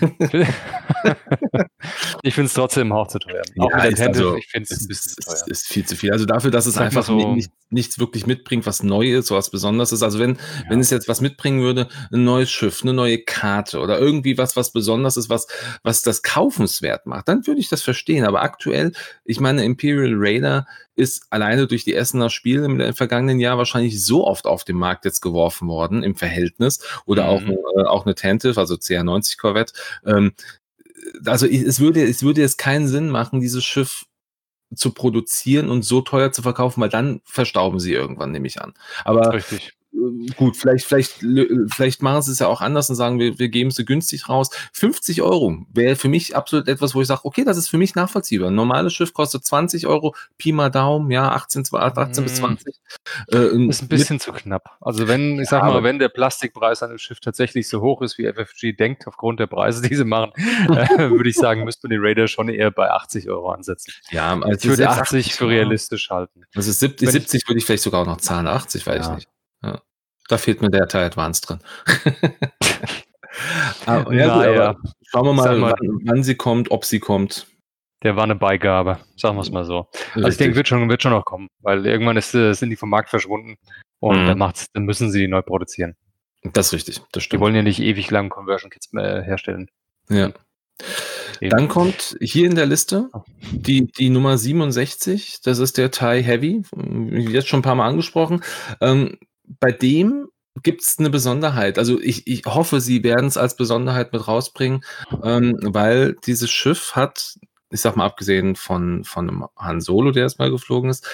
Ich finde es trotzdem auch zu teuer. Auch Ja, mit der ist Tantive, also- ich finde es ein bisschen zu teuer. ist viel zu viel. Also dafür, dass es Sag mal einfach so- nichts wirklich mitbringt, was neu ist, was Besonderes ist. Also wenn es jetzt was mitbringen würde, ein neues Schiff, eine neue Karte oder irgendwie was Besonderes ist, was das kaufenswert macht, dann würde ich das verstehen. Aber aktuell, ich meine, Imperial Raider ist alleine durch die Essener Spiele im vergangenen Jahr wahrscheinlich so oft auf den Markt jetzt geworfen worden im Verhältnis oder auch eine Tantive, also CR90 Corvette. Also es würde jetzt keinen Sinn machen, dieses Schiff zu produzieren und so teuer zu verkaufen, weil dann verstauben sie irgendwann, nehme ich an. Aber Richtig. gut, vielleicht machen sie es ja auch anders und sagen, wir geben sie günstig raus. 50 Euro wäre für mich absolut etwas, wo ich sage, okay, das ist für mich nachvollziehbar. Ein normales Schiff kostet 20 Euro, Pi mal Daumen, ja, 18 bis 20. Ist ein bisschen zu knapp. Also wenn der Plastikpreis an dem Schiff tatsächlich so hoch ist, wie FFG denkt, aufgrund der Preise, die sie machen, würde ich sagen, müsste man die Raider schon eher bei 80 Euro ansetzen. Ja, Ich würde 80 für realistisch halten. Also 70 würde ich vielleicht sogar auch noch zahlen, 80 weiß ich nicht. Ja. Da fehlt mir der Teil Advanced drin. Aber schauen wir mal, wann sie kommt, ob sie kommt. Der war eine Beigabe, sagen wir es mal so. Also ich denke, wird schon noch kommen, weil irgendwann sind die vom Markt verschwunden und dann müssen sie die neu produzieren. Das ist richtig, das stimmt. Die wollen ja nicht ewig lang Conversion Kits herstellen. Ja. Dann kommt hier in der Liste die Nummer 67, das ist der TIE Heavy, jetzt schon ein paar Mal angesprochen. Bei dem gibt es eine Besonderheit. Also ich hoffe, sie werden es als Besonderheit mit rausbringen, weil dieses Schiff hat, ich sag mal abgesehen von einem Han Solo, der erstmal geflogen ist,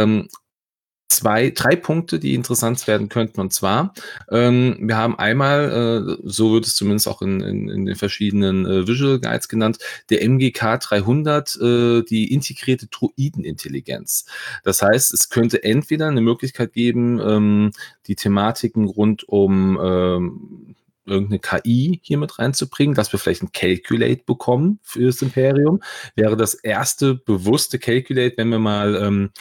3 Punkte, die interessant werden könnten. Und zwar, wir haben einmal, so wird es zumindest auch in den verschiedenen Visual Guides genannt, der MGK 300, die integrierte Droidenintelligenz. Das heißt, es könnte entweder eine Möglichkeit geben, die Thematiken rund um irgendeine KI hier mit reinzubringen, dass wir vielleicht ein Calculate bekommen für das Imperium. Wäre das erste bewusste Calculate, wenn wir mal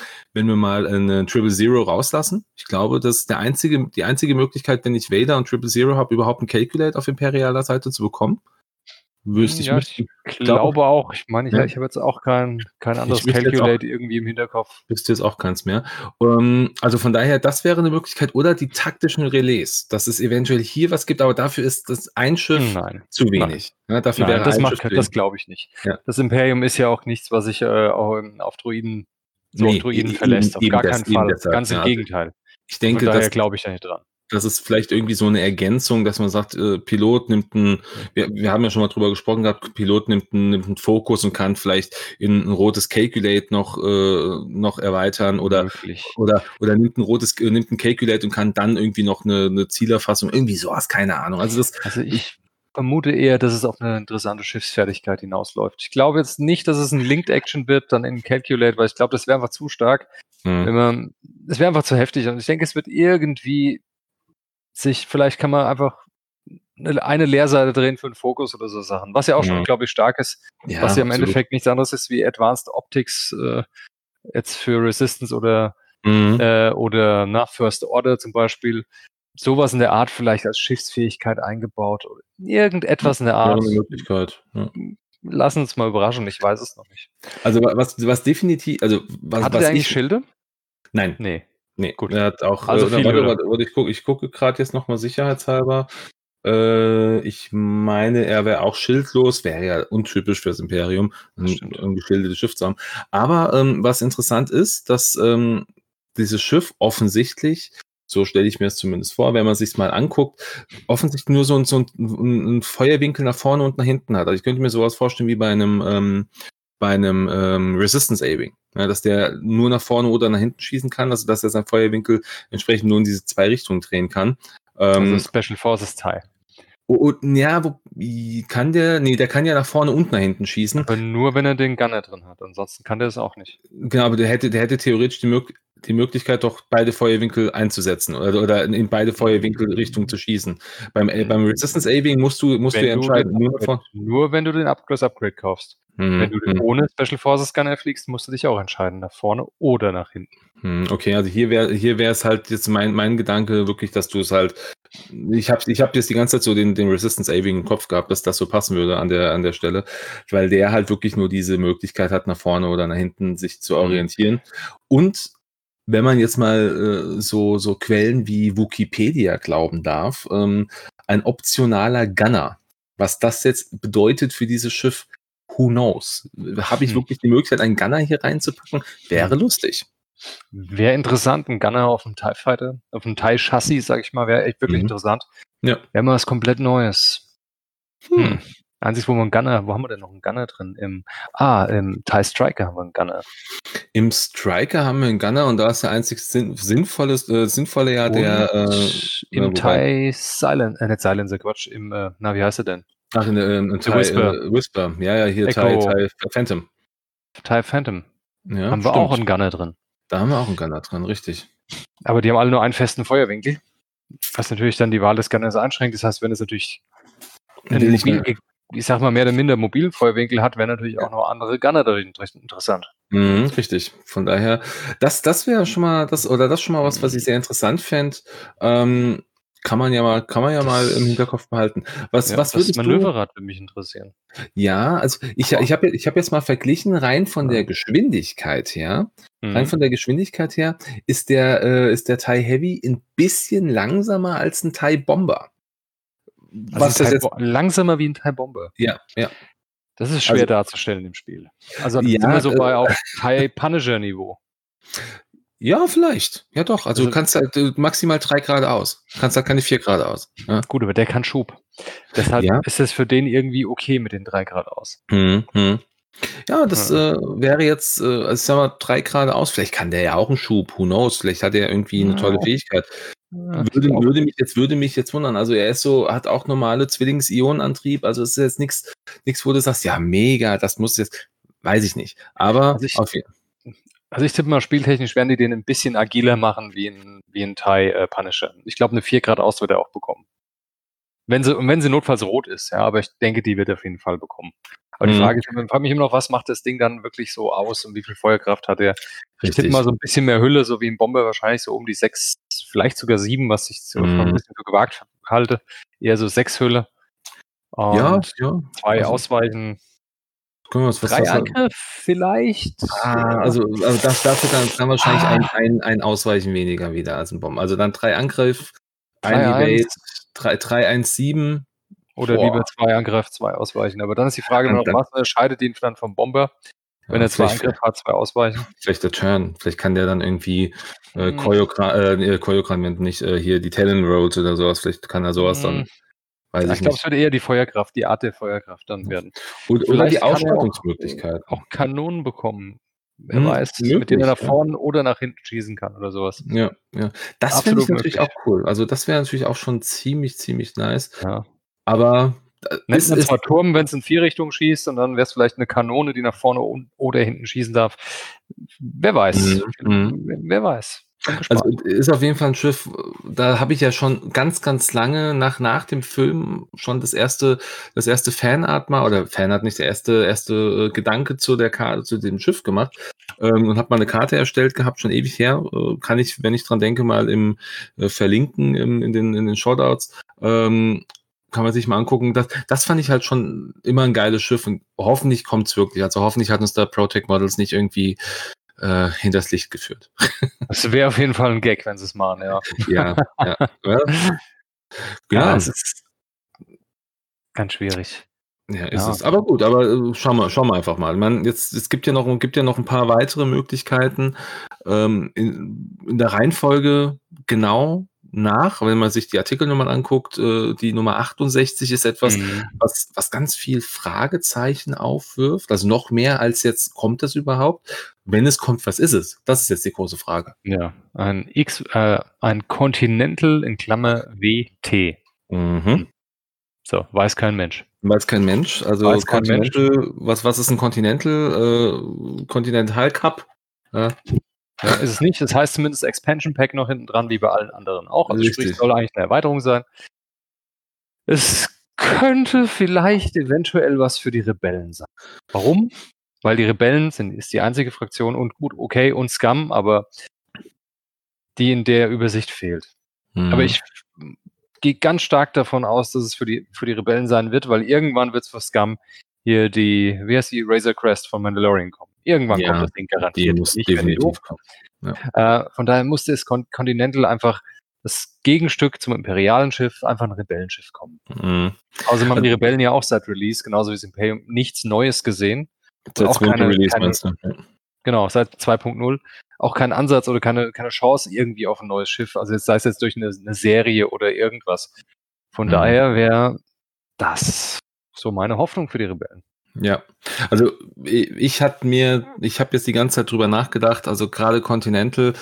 eine Triple Zero rauslassen. Ich glaube, das ist die einzige Möglichkeit, wenn ich Vader und Triple Zero habe, überhaupt ein Calculate auf imperialer Seite zu bekommen. Ja, ich glaube auch. Ich meine, ich habe jetzt auch kein anderes Calculate irgendwie im Hinterkopf. Wüsste jetzt auch keins mehr. Also von daher, das wäre eine Möglichkeit. Oder die taktischen Relais, dass es eventuell hier was gibt, aber dafür ist das ein Schiff zu wenig. Ja, dafür wäre das glaube ich nicht. Ja. Das Imperium ist ja auch nichts, was sich auch auf Druiden verlässt. Auf gar keinen Fall. Ganz im Gegenteil. Ich denke, daher glaube ich da nicht dran. Das ist vielleicht irgendwie so eine Ergänzung, dass man sagt, Pilot nimmt wir haben ja schon mal drüber gesprochen gehabt, Pilot nimmt einen Fokus und kann vielleicht in ein rotes Calculate noch erweitern oder nimmt ein Calculate und kann dann irgendwie noch eine Zielerfassung, irgendwie sowas, keine Ahnung. Also ich vermute eher, dass es auf eine interessante Schiffsfertigkeit hinausläuft. Ich glaube jetzt nicht, dass es ein Linked Action wird, dann in Calculate, weil ich glaube, das wäre einfach zu stark. Es wäre einfach zu heftig und ich denke, es wird irgendwie vielleicht kann man einfach eine Leerseite drehen für einen Fokus oder so Sachen, was ja auch schon unglaublich stark ist, was ja im Endeffekt nichts anderes ist wie Advanced Optics jetzt für Resistance oder First Order zum Beispiel. Sowas in der Art vielleicht als Schiffsfähigkeit eingebaut oder irgendetwas in der Art. Eine Möglichkeit. Ja. Lass uns mal überraschen, ich weiß es noch nicht. Also was definitiv, also hat der eigentlich Schilde? Nein. Nee. Gut. Er hat auch, ich gucke gerade jetzt nochmal sicherheitshalber. Ich meine, er wäre auch schildlos, wäre ja untypisch fürs Imperium, ein geschildertes Schiff zu haben. Aber was interessant ist, dass dieses Schiff offensichtlich, so stelle ich mir es zumindest vor, wenn man sich mal anguckt, offensichtlich nur so ein Feuerwinkel nach vorne und nach hinten hat. Also ich könnte mir sowas vorstellen wie bei einem Resistance Aiming, ja, dass der nur nach vorne oder nach hinten schießen kann, also dass er seinen Feuerwinkel entsprechend nur in diese zwei Richtungen drehen kann. Also Special Forces Teil. Der kann ja nach vorne und nach hinten schießen. Aber nur, wenn er den Gunner drin hat. Ansonsten kann der es auch nicht. Genau, aber der hätte theoretisch die Möglichkeit, doch beide Feuerwinkel einzusetzen oder in beide Feuerwinkelrichtungen zu schießen. Beim Resistance Aiming musst du entscheiden. Nur wenn du den Upgrade kaufst. Wenn du ohne Special Forces Gunner fliegst, musst du dich auch entscheiden, nach vorne oder nach hinten. Okay, also hier wäre es halt jetzt mein Gedanke wirklich, dass du es halt, ich hab jetzt die ganze Zeit so den Resistance Aiming im Kopf gehabt, dass das so passen würde an der Stelle, weil der halt wirklich nur diese Möglichkeit hat, nach vorne oder nach hinten sich zu orientieren. Und wenn man jetzt mal so Quellen wie Wikipedia glauben darf, ein optionaler Gunner, was das jetzt bedeutet für dieses Schiff, who knows? Habe ich wirklich die Möglichkeit, einen Gunner hier reinzupacken? Wäre lustig. Wäre interessant, ein Gunner auf einem TIE Fighter, auf einem TIE Chassis, sag ich mal, wäre echt wirklich interessant. Ja. Wäre mal was komplett Neues. Einzig, wo haben wir denn noch einen Gunner drin? Im TIE Striker haben wir einen Gunner. Im Striker haben wir einen Gunner und da ist der einzig sinnvolle ja der im TIE Silencer, nicht Silencer, Quatsch, wie heißt er denn? Ach, in Whisper. Ja, hier TIE Phantom. TIE Phantom. Ja, haben wir auch einen Gunner drin. Da haben wir auch einen Gunner drin, richtig. Aber die haben alle nur einen festen Feuerwinkel, was natürlich dann die Wahl des Gunners einschränkt. Das heißt, wenn es natürlich ich sag mal mehr oder minder mobilen Feuerwinkel hat, wäre natürlich auch noch andere Gunner dadurch interessant. Richtig. Von daher, das wäre schon mal was ich sehr interessant fände. Kann man ja mal im Hinterkopf behalten. Was würdest du? Das Manöverrad würde mich interessieren. Ja, also ich hab jetzt mal verglichen, rein von der Geschwindigkeit her. Rein von der Geschwindigkeit her ist der TIE Heavy ein bisschen langsamer als ein TIE Bomber. Langsamer wie ein TIE Bomber? Ja. Das ist schwer darzustellen im Spiel. Also sind wir so bei auf TIE Punisher Niveau. Ja, vielleicht. Ja, doch. Also du kannst halt maximal 3 geradeaus. Kannst halt keine 4 geradeaus. Ja. Gut, aber der kann Schub. Deshalb ist es für den irgendwie okay mit den 3 geradeaus. Ja, das wäre jetzt, also sagen wir 3 geradeaus. Vielleicht kann der ja auch einen Schub. Who knows? Vielleicht hat er irgendwie eine tolle Fähigkeit. Würde mich jetzt wundern. Also er ist hat auch normale Zwillings-Ionenantrieb. Also es ist jetzt nichts, wo du sagst, ja, mega, das muss jetzt, weiß ich nicht. Aber also ich tippe mal, spieltechnisch werden die den ein bisschen agiler machen wie ein TIE Punisher. Ich glaube, eine 4 geradeaus wird er auch bekommen. wenn sie notfalls rot ist, ja, aber ich denke, die wird auf jeden Fall bekommen. Aber die Frage ist, ich frage mich immer noch, was macht das Ding dann wirklich so aus und wie viel Feuerkraft hat er? Ich tippe mal so ein bisschen mehr Hülle, so wie im Bomber wahrscheinlich so um die 6, vielleicht sogar 7, was ich so ein bisschen für gewagt halte. Eher so 6 Hülle. Und 2 Ausweichen. 3 Angriff vielleicht. Also dafür dann wahrscheinlich ein Ausweichen weniger wieder als ein Bomber. Also dann 3 Angriff, 1 Evade, 3-1-7. Oder lieber 2 Angriff, 2 Ausweichen. Aber dann ist die Frage noch, was unterscheidet ihn dann vom Bomber, wenn er 2 Angriff hat, 2 Ausweichen? Vielleicht der Turn. Vielleicht kann der dann irgendwie Choreograph nicht hier die Talon Rolls oder sowas. Vielleicht kann er sowas dann. Ich glaube, es wird eher die Feuerkraft, die Art der Feuerkraft dann werden. Oder die Ausstattungsmöglichkeit. Auch Kanonen bekommen. Wer weiß, mit denen er nach vorne oder nach hinten schießen kann oder sowas. Ja. Das finde ich natürlich auch cool. Also das wäre natürlich auch schon ziemlich, ziemlich nice. Ja. Aber nennt man zwar Turm, wenn es in 4 Richtungen schießt, und dann wäre es vielleicht eine Kanone, die nach vorne oder hinten schießen darf. Wer weiß. Wer weiß. Also ist auf jeden Fall ein Schiff, da habe ich ja schon ganz, ganz lange nach dem Film schon das erste Fanart mal, oder Fanart nicht, der erste Gedanke zu dem Schiff gemacht, und habe mal eine Karte erstellt gehabt, schon ewig her, kann ich, wenn ich dran denke, mal verlinken in den Shoutouts, kann man sich mal angucken. Das fand ich halt schon immer ein geiles Schiff, und hoffentlich kommt's wirklich. Also hoffentlich hat uns da Protect Models nicht irgendwie hinters Licht geführt. Das wäre auf jeden Fall ein Gag, wenn sie es machen, ja. Ja. Ja, es ist ganz schwierig. Ja, ist es. Aber gut, schauen wir einfach mal. Es gibt ja noch ein paar weitere Möglichkeiten in der Reihenfolge genau nach, wenn man sich die Artikelnummern anguckt. Die Nummer 68 ist etwas, was ganz viel Fragezeichen aufwirft. Also noch mehr als jetzt, kommt das überhaupt? Wenn es kommt, was ist es? Das ist jetzt die große Frage. Ja, ein Continental in Klammer WT. So, weiß kein Mensch. Weiß kein Mensch. Also Continental, was ist ein Continental? Continental Cup? Ja, ist es nicht. Das heißt zumindest Expansion Pack noch hinten dran, wie bei allen anderen auch. Also sprich, soll eigentlich eine Erweiterung sein. Es könnte vielleicht eventuell was für die Rebellen sein. Warum? Weil die Rebellen ist die einzige Fraktion, und gut, okay, und Scum, aber die in der Übersicht fehlt. Aber ich gehe ganz stark davon aus, dass es für die Rebellen sein wird, weil irgendwann wird es für Scum hier wie heißt die, Razor Crest von Mandalorian kommen. Irgendwann kommt das Ding garantiert. Die muss definitiv kommen. Ja. Von daher musste es Continental einfach das Gegenstück zum imperialen Schiff, einfach ein Rebellenschiff kommen. Außerdem haben die Rebellen ja auch seit Release, genauso wie das Imperium, nichts Neues gesehen. Seit auch Release meinst du? Genau, seit 2.0 auch keinen Ansatz oder keine Chance irgendwie auf ein neues Schiff. Also sei es jetzt durch eine Serie oder irgendwas. Von daher wäre das so meine Hoffnung für die Rebellen. Ja, also ich habe jetzt die ganze Zeit drüber nachgedacht, also gerade Continental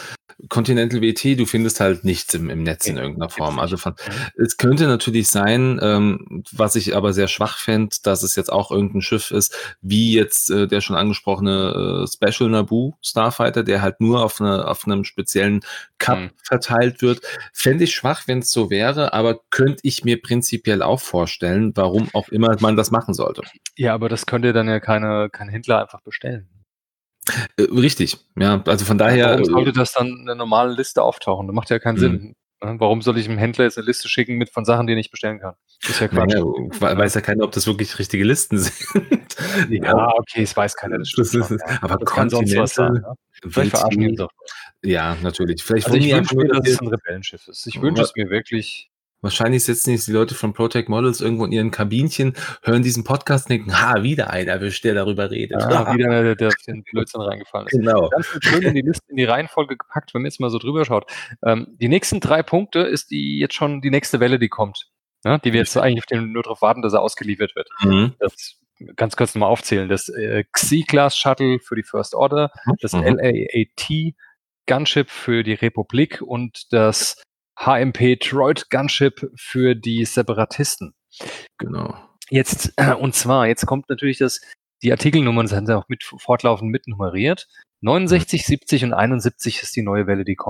WT, du findest halt nichts im Netz in irgendeiner Form. Also es könnte natürlich sein, was ich aber sehr schwach fände, dass es jetzt auch irgendein Schiff ist, wie jetzt der schon angesprochene Special Naboo Starfighter, der halt nur auf einem speziellen Cup verteilt wird. Fände ich schwach, wenn es so wäre, aber könnte ich mir prinzipiell auch vorstellen, warum auch immer man das machen sollte. Ja, aber das könnte dann ja kein Händler einfach bestellen. Richtig, ja, also von daher. Warum sollte das dann in einer normalen Liste auftauchen? Das macht ja keinen Sinn. Warum soll ich einem Händler jetzt eine Liste schicken von Sachen, die ich nicht bestellen kann? Das ist ja Quatsch. Weiß ja keiner, ob das wirklich richtige Listen sind. Ja, okay, es weiß keiner. Das aber das kann sonst was sein. Ja? Vielleicht verarschen wir uns auch. Ja, natürlich. Vielleicht also ich wünsche mir, dass es ein Rebellenschiff ist. Ich wünsche es mir wirklich. Wahrscheinlich sitzen jetzt die Leute von Protect Models irgendwo in ihren Kabinchen, hören diesen Podcast und denken, wieder einer erwischt, der darüber redet. Wieder einer, der auf den Blödsinn reingefallen ist. Genau. Ganz schön in die Liste, in die Reihenfolge gepackt, wenn man jetzt mal so drüber schaut. Die nächsten 3 Punkte ist jetzt schon die nächste Welle, die kommt. Ja, die wir jetzt eigentlich nur darauf warten, dass er ausgeliefert wird. Das ganz kurz nochmal aufzählen. Das X-Class Shuttle für die First Order, das LAAT Gunship für die Republik und das HMP Droid Gunship für die Separatisten. Genau. Jetzt kommt natürlich die Artikelnummern sind ja auch fortlaufend mitnummeriert. 69, 70 und 71 ist die neue Welle, die kommt.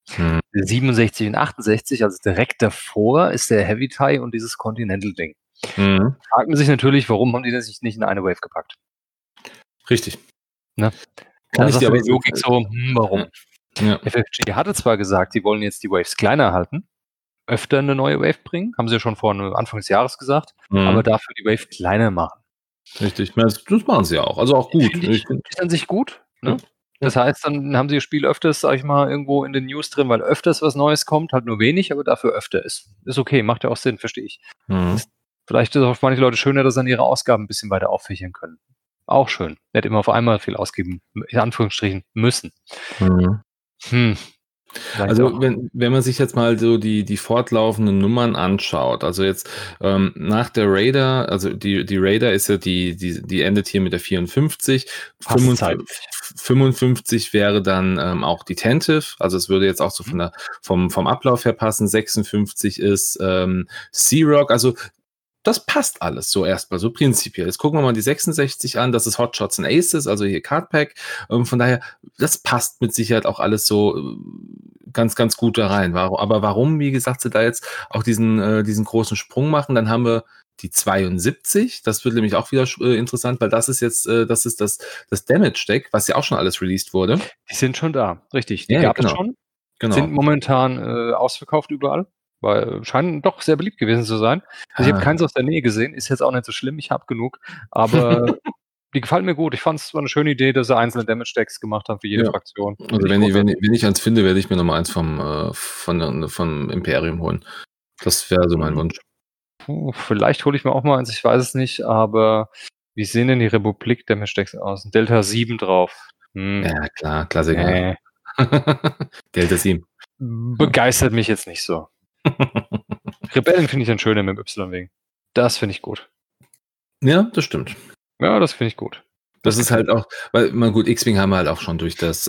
Der 67 und 68, also direkt davor, ist der Heavy Tie und dieses Continental-Ding. Fragt man sich natürlich, warum haben die das nicht in eine Wave gepackt? Richtig. Ne? Kann Da ich sagt dir so aber die Logik so, warum? Ja. FFG hatte zwar gesagt, die wollen jetzt die Waves kleiner halten, öfter eine neue Wave bringen, haben sie ja schon vor Anfang des Jahres gesagt, aber dafür die Wave kleiner machen. Richtig, das machen sie ja auch, also auch gut. Ist an sich gut, ne? Das heißt, dann haben sie ihr Spiel öfters, sage ich mal, irgendwo in den News drin, weil öfters was Neues kommt, halt nur wenig, aber dafür öfter ist. Ist okay, macht ja auch Sinn, verstehe ich. Vielleicht ist es auch für manche Leute schöner, dass sie dann ihre Ausgaben ein bisschen weiter auffächern können. Auch schön. Nicht immer auf einmal viel ausgeben, in Anführungsstrichen, müssen. Also wenn man sich jetzt mal so die fortlaufenden Nummern anschaut, also jetzt nach der Raider, also die Raider ist ja die endet hier mit der 54, 55 wäre dann auch die Tentative, also es würde jetzt auch so vom Ablauf her passen, 56 ist Sea-Rock, also das passt alles so erstmal, so prinzipiell. Jetzt gucken wir mal die 66 an, das ist Hotshots and Aces, also hier Cardpack. Von daher, das passt mit Sicherheit auch alles so ganz, ganz gut da rein. Aber warum, wie gesagt, sie da jetzt auch diesen großen Sprung machen? Dann haben wir die 72, das wird nämlich auch wieder interessant, weil das ist jetzt das Damage-Deck, was ja auch schon alles released wurde. Die sind schon da, richtig. Die gab es schon. Genau. Sind momentan ausverkauft überall. Weil scheinen doch sehr beliebt gewesen zu sein. Also ich habe keins aus der Nähe gesehen, ist jetzt auch nicht so schlimm, ich habe genug. Aber die gefallen mir gut. Ich fand es war eine schöne Idee, dass sie einzelne Damage-Decks gemacht haben für jede Fraktion. Also wenn ich eins finde, werde ich mir nochmal eins vom Imperium holen. Das wäre so mein Wunsch. Vielleicht hole ich mir auch mal eins, ich weiß es nicht, aber wie sehen denn die Republik Damage-Decks aus? Delta 7 drauf. Ja, klar, Klassiker. Delta 7. Begeistert mich jetzt nicht so. Rebellen finde ich dann schöner mit dem Y-Wing. Das finde ich gut. Ja, das stimmt. Ja, das finde ich gut. Das ist halt auch, weil, mal gut, X-Wing haben wir halt auch schon durch das,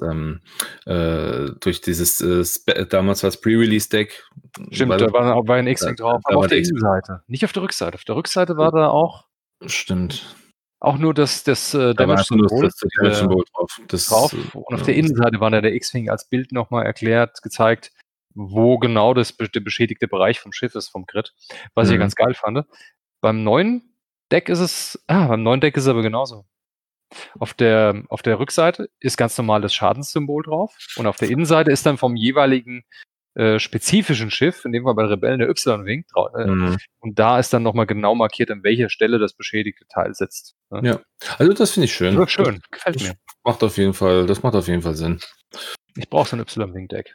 durch dieses, damals war es Pre-Release-Deck. Stimmt, da war ein X-Wing drauf, aber auf der Innenseite, nicht auf der Rückseite. Auf der Rückseite war da auch. Stimmt. Auch nur das Damage-Symbol drauf. Und auf der Innenseite war da der X-Wing als Bild nochmal erklärt, gezeigt, wo genau der beschädigte Bereich vom Schiff ist, vom Grid. Was ich ganz geil fand. Beim neuen Deck ist es aber genauso. Auf der Rückseite ist ganz normal das Schadenssymbol drauf und auf der Innenseite ist dann vom jeweiligen spezifischen Schiff, in dem Fall bei Rebellen der Y-Wing, und da ist dann nochmal genau markiert, an welcher Stelle das beschädigte Teil sitzt. Ne? Ja, also das finde ich schön. Das ist schön, gefällt mir. Macht auf jeden Fall Sinn. Ich brauche so ein Y-Wing-Deck.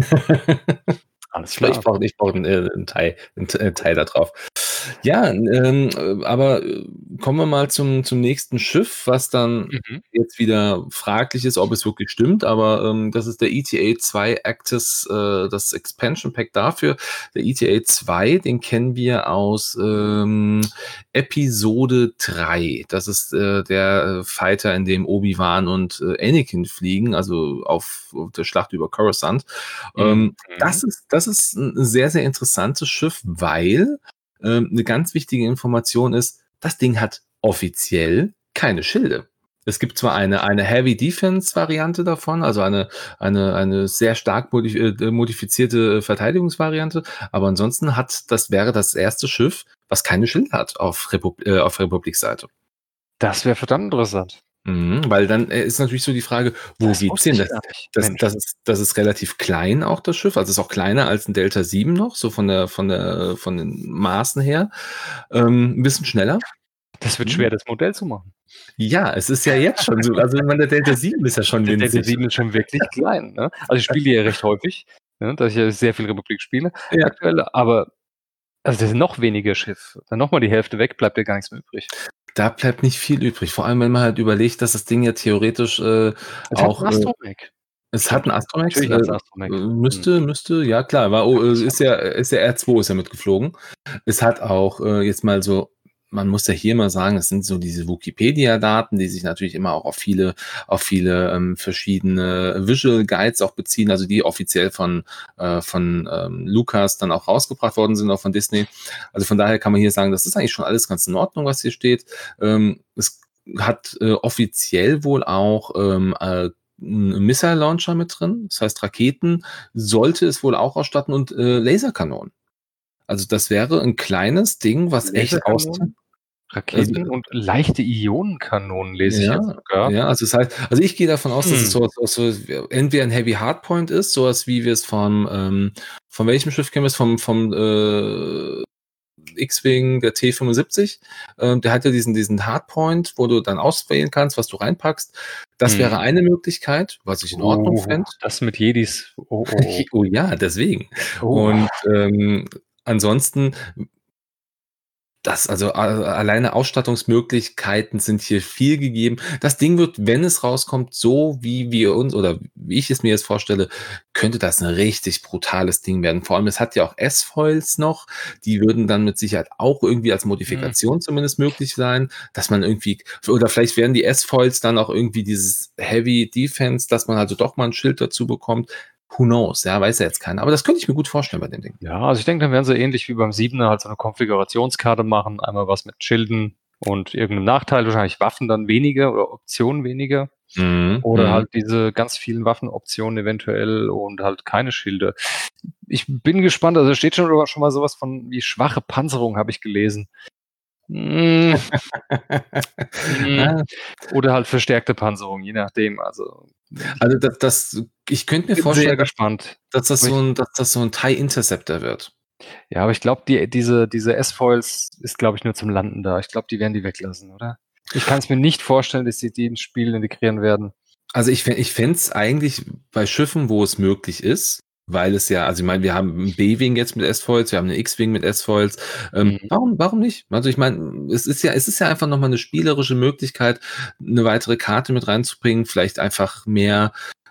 Alles klar. Ich brauche einen Teil da drauf. Ja, aber kommen wir mal zum nächsten Schiff, was dann jetzt wieder fraglich ist, ob es wirklich stimmt, aber das ist der ETA 2 Actus, das Expansion Pack dafür. Der ETA 2, den kennen wir aus Episode 3. Das ist der Fighter, in dem Obi-Wan und Anakin fliegen, also auf der Schlacht über Coruscant. Das ist ein sehr, sehr interessantes Schiff, weil eine ganz wichtige Information ist, das Ding hat offiziell keine Schilde. Es gibt zwar eine Heavy Defense Variante davon, also eine sehr stark modifizierte Verteidigungsvariante, aber ansonsten wäre das erste Schiff, was keine Schilde hat auf Republik-Seite. Das wäre verdammt interessant. Weil dann ist natürlich so die Frage, wo geht's hin? Das ist relativ klein auch, das Schiff. Also ist auch kleiner als ein Delta 7 noch, so von den Maßen her. Ein bisschen schneller. Das wird schwer, das Modell zu machen. Ja, es ist ja jetzt schon so. Also der Delta 7 ist ja schon winzig. Der Delta 7 ist schon wirklich klein. Ne? Also ich spiele die ja recht häufig, ne, da ich ja sehr viel Republik spiele aktuell, aber also das ist noch weniger Schiff. Dann nochmal die Hälfte weg, bleibt ja gar nichts mehr übrig. Da bleibt nicht viel übrig. Vor allem, wenn man halt überlegt, dass das Ding ja theoretisch auch. Es hat einen Astromech. Müsste, ja klar. Ist ja R2 ist ja mitgeflogen. Es hat auch jetzt mal so, man muss ja hier mal sagen, es sind so diese Wikipedia-Daten, die sich natürlich immer auch auf viele verschiedene Visual Guides auch beziehen, also die offiziell von Lucas dann auch rausgebracht worden sind, auch von Disney. Also von daher kann man hier sagen, das ist eigentlich schon alles ganz in Ordnung, was hier steht. Es hat offiziell wohl auch 'n Missile Launcher mit drin. Das heißt, Raketen sollte es wohl auch ausstatten und, Laserkanonen. Also, das wäre 'n kleines Ding, was echt Laserkanonen, also, Raketen und leichte Ionenkanonen lese ich jetzt ja, sogar. ja, also, das heißt, also, ich gehe davon aus, dass es Hm, so entweder 'n Heavy Hardpoint ist, so was wie wir es von welchem Schiff kennen wir es? Vom X-Wing, der T-75. Der hat ja diesen Hardpoint, wo du dann auswählen kannst, was du reinpackst. Das wäre mhm. eine Möglichkeit, was ich in Ordnung fände. Das mit Jedis. Oh, oh, Oh ja, deswegen. oh. Und, ansonsten also alleine Ausstattungsmöglichkeiten sind hier viel gegeben. Das Ding wird, wenn es rauskommt, so wie wir uns oder wie ich es mir jetzt vorstelle, könnte das ein richtig brutales Ding werden. Vor allem, es hat ja auch S-Foils noch, die würden dann mit Sicherheit auch irgendwie als Hm. Modifikation zumindest möglich sein, dass man irgendwie oder vielleicht werden die S-Foils dann auch irgendwie dieses Heavy Defense, dass man also doch mal ein Schild dazu bekommt. Who knows? Ja, weiß ja jetzt keiner. Aber das könnte ich mir gut vorstellen bei dem Ding. Ja, also ich denke, dann werden sie ähnlich wie beim 7er halt so 'ne Konfigurationskarte machen. Einmal was mit Schilden und irgend 'nem Nachteil, wahrscheinlich Waffen dann weniger oder Optionen weniger Mhm, oder mhm. halt diese ganz vielen Waffenoptionen eventuell und halt keine Schilde. Ich bin gespannt, also, steht schon mal so was von wie schwache Panzerung, habe ich gelesen. Hm, hm, Ah, oder halt verstärkte Panzerung, je nachdem. Also, also ich könnte mir bin sehr vorstellen, gespannt. dass das Aber ich dass das so 'n TIE Interceptor wird. Ja, aber ich glaube, diese S-Foils ist, glaube ich, nur zum Landen da. Ich glaube, die werden die weglassen, oder? Ich kann es mir nicht vorstellen, dass sie die ins Spiel integrieren werden. Also, ich fände es eigentlich bei Schiffen, wo es möglich ist, weil es ja, also, ich meine, wir haben 'n B-Wing jetzt mit S-Foils, wir haben 'ne X-Wing mit S-Foils. Mhm. Warum nicht? Also, ich meine, es ist ja einfach noch mal 'ne spielerische Möglichkeit, 'ne weitere Karte mit reinzubringen, vielleicht einfach mehr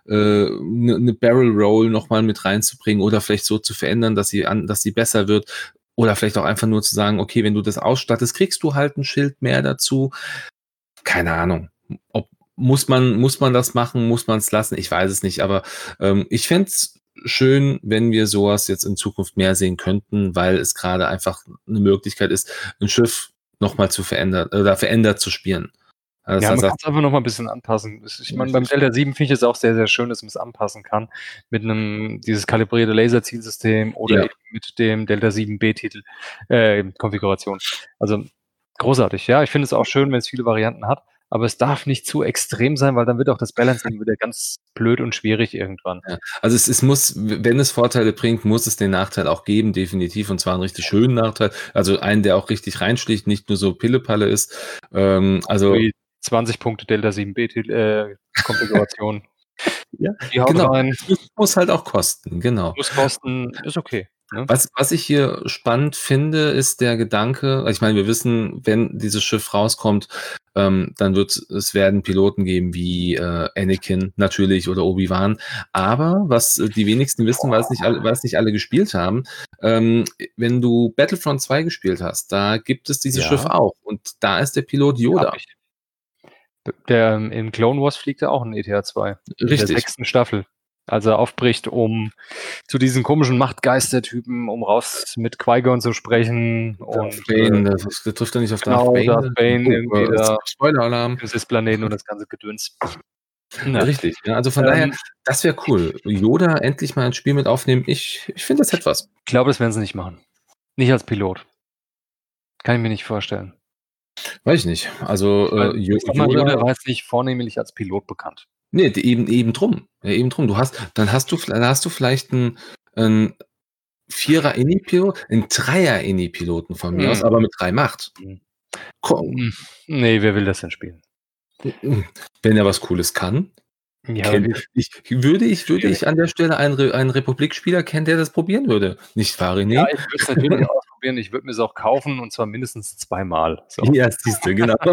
'ne Barrel Roll noch mal mit reinzubringen oder vielleicht so zu verändern, dass sie besser wird. Oder vielleicht auch einfach nur zu sagen: „Okay, wenn du das ausstattest, kriegst du halt 'n Schild mehr dazu.“ Keine Ahnung. Ob muss man das machen? Muss man es lassen? Ich weiß es nicht, aber, ich fände es schön, wenn wir sowas jetzt in Zukunft mehr sehen könnten, weil es gerade einfach eine Möglichkeit ist, ein Schiff noch mal zu verändern oder verändert zu spielen. Also, Ja, das man heißt kann's einfach noch mal 'n bisschen anpassen. Ich meine, beim richtig. Delta 7 finde ich es auch sehr, sehr schön, dass man's anpassen kann mit 'nem dieses kalibrierte Laserzielsystem oder Ja. eben mit dem Delta 7 B-Titel Konfiguration. Also, großartig. Ja, ich finde es auch schön, wenn's viele Varianten hat, aber es darf nicht zu extrem sein, weil dann wird auch das Balancing wieder ganz blöd und schwierig irgendwann. Ja. Also, es muss, wenn es Vorteile bringt, muss es den Nachteil auch geben, definitiv, und zwar einen richtig schönen Nachteil. Also, einen, der auch richtig reinsticht, nicht nur so Pillepalle ist. So Also wie 20 Punkte Delta 7 B-Titel Konfiguration. ja, Die haut genau. rein, Es muss halt auch kosten, genau. muss kosten, ist okay, ne? Was ich hier spannend finde, ist der Gedanke, ich meine, wir wissen, wenn dieses Schiff rauskommt, dann werden Piloten geben wie, Anakin natürlich oder Obi-Wan. Aber was, die wenigsten wissen, weil es nicht alle gespielt haben, wenn du Battlefront 2 gespielt hast, da gibt es dieses Schiff Ja, auch und da ist der Pilot habe Yoda. ich. Der in Clone Wars fliegt er auch 'n ETA-2 in der Richtig. 6. Staffel, als er aufbricht, um zu diesen komischen Machtgeistertypen, um raus mit Qui-Gon zu sprechen Darth und, Bane, das trifft er nicht auf Darth genau, Darth Bane? Bane Oh, irgendwie da Spoiler-Alarm. Planeten und das ganze Gedöns. Ja, Richtig, ja, also von daher, ähm, das wäre cool. Yoda endlich mal ins Spiel mit aufnehmen. Ich finde, das ich hätte was. glaube, das werden sie nicht machen. Nicht als Pilot. Kann ich mir nicht vorstellen. Weiß ich nicht. Also, Weil, ich sage mal, Yoda Yoda, war jetzt nicht vornehmlich als Pilot bekannt. ne, eben drum. Ja, eben drum. Dann hast du vielleicht 'n Vierer Ini-Pilot, 'n Dreier Ini-Piloten von mir aus, Mhm. aber mit 3 Macht. Mhm. Ko Hm, ne, wer will das denn spielen? Wenn er was Cooles kann, Ja, aber kenn wie würde schwierig. ich an der Stelle einen Republik-Spieler kennen, der das probieren würde. Nicht wahr, Ja, René? ich würde es natürlich ausprobieren. Ich würde mir's auch kaufen und zwar mindestens zweimal. So. Ja, siehst du, genau.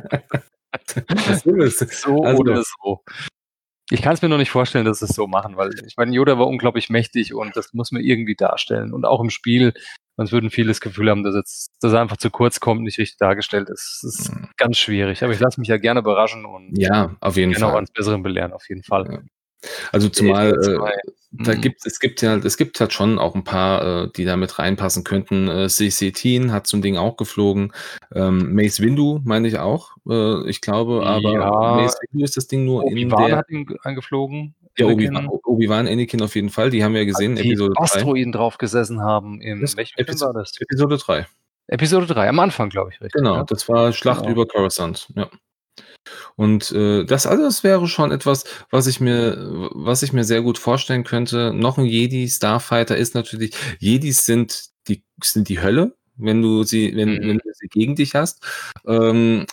So ist es. So Also oder so. Ich kann's mir noch nicht vorstellen, dass sie's so machen, weil ich meine, Yoda war unglaublich mächtig und das muss man irgendwie darstellen. Und auch im Spiel, sonst würden viele das Gefühl haben, dass er einfach zu kurz kommt, nicht richtig dargestellt ist. Das ist ganz schwierig. Aber ich lasse mich ja gerne überraschen und ja, auf jeden gerne auch Fall. eines Besseren belehren, auf jeden Fall. Ja. Also zumal Zwei. es gibt halt schon auch ein paar, die da mit reinpassen könnten. CC10 hat so 'n Ding auch geflogen. Mace Windu meine ich auch. Ich glaube aber, Ja, Mace Windu ist das Ding nur in Obi-Wan der hat ihn angeflogen, ja, Anakin, Obi-Wan, Anakin auf jeden Fall, die haben wir gesehen, die Episode 3. Asteroiden drauf gesessen haben Das welchem Film Episo war das? Episode 3. Episode 3, am Anfang, glaube ich, richtig, Genau, ne? das war Schlacht Genau. über Coruscant, ja. Und, das wäre schon etwas, was ich mir sehr gut vorstellen könnte. Noch 'n Jedi Starfighter ist natürlich Jedis sind die Hölle, wenn Mhm. du sie gegen dich hast. Ähm,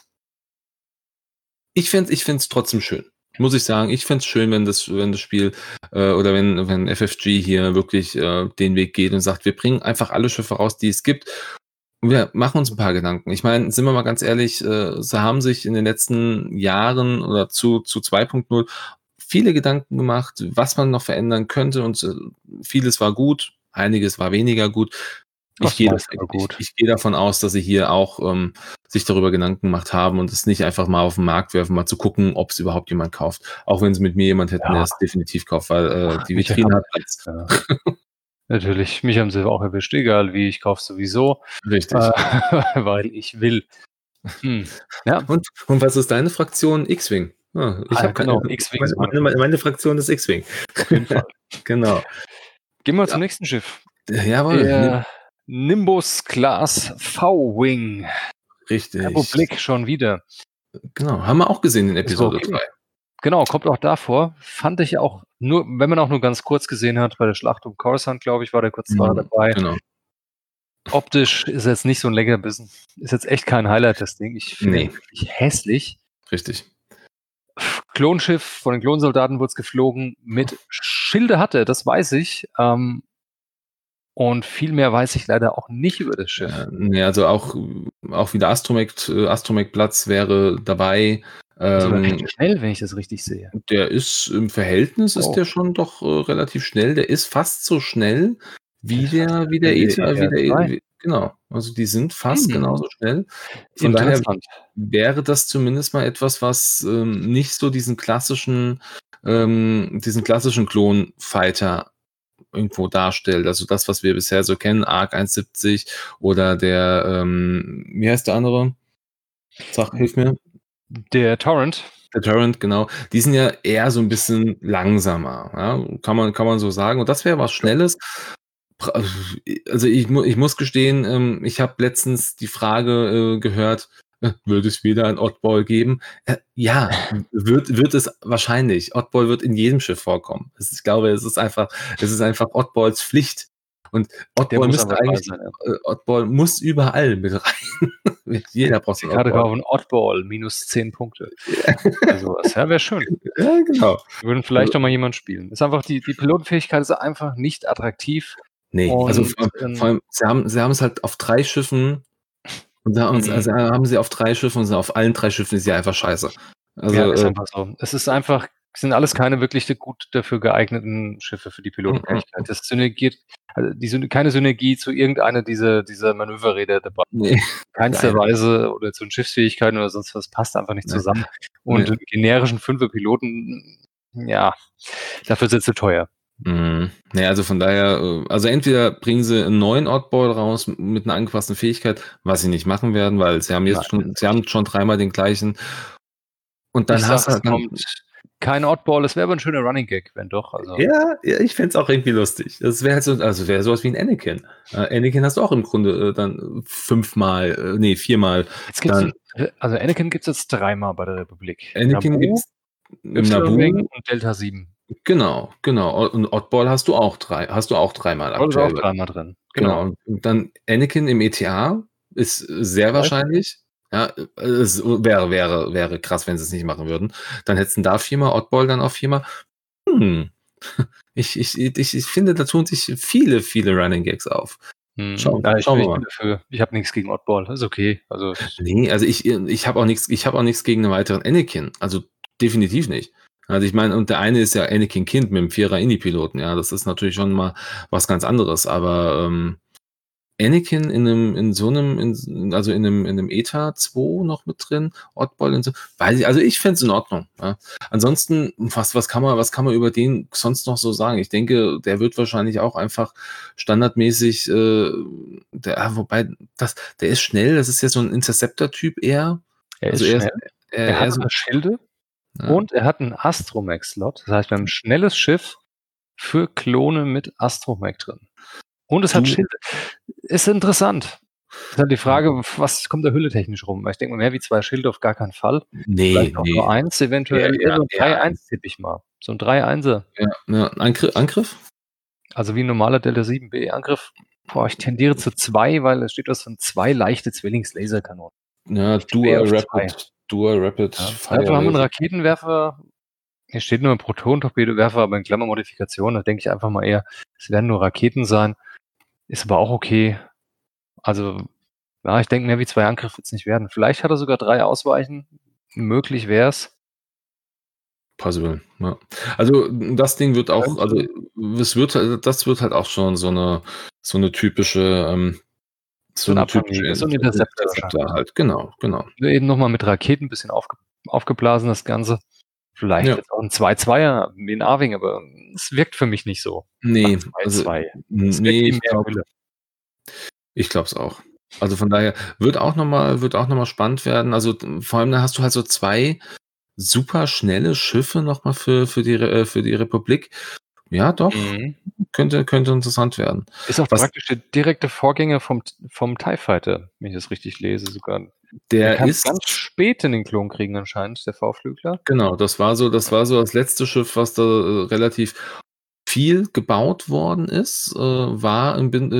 ich fände es trotzdem schön, muss ich sagen. Ich fände es schön, wenn das Spiel, oder wenn FFG hier wirklich, den Weg geht und sagt: „Wir bringen einfach alle Schiffe raus, die es gibt. Wir machen uns ein paar Gedanken. Ich meine, sind wir mal ganz ehrlich, sie haben sich in den letzten Jahren oder zu 2.0 viele Gedanken gemacht, was man noch verändern könnte und, vieles war gut, einiges war weniger gut. Das meiste war gut. Ich gehe davon aus, dass sie hier auch, sich darüber Gedanken gemacht haben und es nicht einfach mal auf 'n Markt werfen, mal zu gucken, ob's überhaupt jemand kauft. Auch wenn sie mit mir jemand hätten, der Ja, es definitiv kauft, weil, die mich Vitrine haben hat Platz. ja, natürlich, mich haben sie auch erwischt, egal wie, ich kaufe sowieso, äh, Richtig. weil ich will. Ja, Und was ist deine Fraktion? X-Wing. Ah, ich habe keine genau, X-Wing ist meine meine Fraktion ist X-Wing. auf jeden Fall. Genau. Gehen wir zum Ja, nächsten Schiff. jawohl, ne, Der Nimbus Class V-Wing. richtig. Republik schon wieder. Genau, haben wir auch gesehen in Ist aber Episode okay. 3. Genau, kommt auch da vor. Fand ich auch nur, wenn man auch nur ganz kurz gesehen hat, bei der Schlacht um Coruscant, glaube ich, war er Mhm, dabei. genau. Optisch ist er jetzt nicht so 'n Leckerbissen. Ist jetzt echt kein Highlight, das Ding. Ich finde Ne, ihn wirklich hässlich. richtig. Klonschiff, von den Klonsoldaten wurd's geflogen. Mit Schilde hat er, das weiß ich. Und viel mehr weiß ich leider auch nicht über das Schiff. Ne, also auch wieder Astromech-Platz wäre dabei. Ist sogar recht Ähm, schnell, wenn ich das richtig sehe. Der ist im Verhältnis ist Oh, der schon doch, relativ schnell. Der ist fast so schnell der ist fast so wie schnell der wie der ETA wie der ETR-2. wie genau. Also, die sind fast Hm, genauso schnell. Von daher interessant. wäre das zumindest mal etwas, was, nicht so diesen klassischen Klon-Fighter irgendwo darstellt. Also, das, was wir bisher so kennen, ARC 170 oder der, wie heißt der andere? Sag, hilf mir. Der Torrent, Der Torrent, genau. Die sind ja eher so 'n bisschen langsamer, ja? Kann man so sagen. Und das wäre was Schnelles. Bra Also, ich muss gestehen, ich habe letztens die Frage, gehört, wird es wieder ein Oddball geben? Ja, wird es wahrscheinlich. Oddball wird in jedem Schiff vorkommen. Ich glaube, es ist einfach Oddballs Pflicht. Und der Oddball muss müsste einfach dabei eigentlich sein, ja. Oddball muss überall mit rein. Jeder braucht so Die 'n Karte Oddball. kaufen, Oddball, minus 10 Punkte oder so was. Ja, wäre schön. Ja, genau. Würden vielleicht auch mal jemand spielen. Ist einfach die Pilotenfähigkeit ist einfach nicht attraktiv Ne, also und, vor allem, sie haben es halt auf 3 Schiffen und mhm. haben sie auf 3 Schiffen und sind auf allen 3 Schiffen ist sie einfach scheiße. Ja, Also, ist einfach so. Es ist einfach, sind alles keine wirklich gut dafür geeigneten Schiffe für die mm, Pilotenfähigkeit. Das synergiert, also, keine Synergie zu irgendeiner dieser Manöverräder dabei. ne, Keinster leider. Weise, oder zu den Schiffsfähigkeiten oder sonst was, passt einfach nicht Ne, zusammen. Und ne. 'n generischen Fünfer-Piloten, ja, dafür sind sie teuer. Mhm. Ne, also von daher, also entweder bringen sie 'n neuen Oddball raus mit 'ner angepassten Fähigkeit, was sie nicht machen werden, weil Nein, das sie haben nicht. schon dreimal den gleichen und Ich dann sage, hast du es halt dann kommt kein Oddball. Es wäre aber 'n schöner Running Gag, wenn doch, also. ja, ja, ich fände es auch irgendwie lustig. Das wäre halt so also wäre so was wie 'n Anakin. Anakin hast du auch im Grunde, dann fünfmal, ne, viermal Jetzt gibt's dann 'n also, Anakin gibt's jetzt dreimal bei der Republik. Anakin Naboo, gibt's im Y-Wing Naboo, und Delta 7. genau, genau. Und Oddball hast du auch dreimal Oddball ist auch aktuell. dreimal drin. Genau. Genau. Und dann Anakin im ETA ist sehr Vielleicht. wahrscheinlich. Ja, es wäre krass, wenn sie's nicht machen würden. Dann hättest du da viermal, Oddball dann auch viermal. Hm, ich finde, da tun sich viele Running Gags auf. Ja, Schauen wir ich mal. bin dafür. Ich habe nix gegen Oddball. Ist okay. Also, Ne, also ich habe auch nix gegen 'nen weiteren Anakin. Also, definitiv nicht. Also, ich meine, und der eine ist ja Anakin Kind mit dem Vierer Indie-Piloten, ja. Das ist natürlich schon mal was ganz anderes, aber, Anakin also in einem ETA 2 noch mit drin, Oddball und so. Weiß ich, also ich fände es in Ordnung. Ja. Ansonsten, was kann man über den sonst noch so sagen? Ich denke, der wird wahrscheinlich auch einfach standardmäßig, wobei, der ist schnell, das ist ja so ein Interceptor-Typ eher. Er ist Also schnell. Er hat so, sogar Schilde ja. und er hat einen Astromech-Slot. Das heißt, wir haben ein schnelles Schiff für Klone mit Astromech drin. Und es hat Schilde. Ist interessant. Ist halt die Frage, was kommt da hülletechnisch rum? Ich denke mal, mehr wie 2 Schilde auf gar keinen Fall. Vielleicht auch nur 1, eventuell so ein 3-1 tippe ich mal. So ein 3-1er. Ja. Angriff? Also wie ein normaler Delta 7B Angriff. Boah, ich tendiere zu 2, weil es steht was von 2 leichte Zwillings-Laserkanonen. Ja, Dual Rapid Fire. Dafür haben wir einen Raketenwerfer. Hier steht nur ein Proton-Torpedowerfer, aber in Klammermodifikation. Da denke ich einfach mal eher, es werden nur Raketen sein. Ist aber auch okay. Also, ja, ich denke, mehr wie 2 Angriffe wird es nicht werden. Vielleicht hat er sogar 3 Ausweichen. Möglich wäre es. Possible, ja. Also das Ding wird auch, das wird halt auch schon so eine typische, so ein Interceptor halt. Genau. Eben nochmal mit Raketen ein bisschen aufgeblasen, das Ganze. Vielleicht jetzt auch ein 2-2er wie ein A-Wing, aber es wirkt für mich nicht so. Nee, ich glaube es auch. Also von daher wird auch nochmal spannend werden. Also vor allem da hast du halt so 2 super schnelle Schiffe nochmal für die Republik. Ja, doch. Könnte interessant werden. Ist auch praktisch der direkte Vorgänger vom TIE Fighter, wenn ich das richtig lese sogar. Der kam ganz spät in den Klonkriegen anscheinend, der V-Flügler. Genau, das war so das letzte Schiff, was da relativ viel gebaut worden ist, war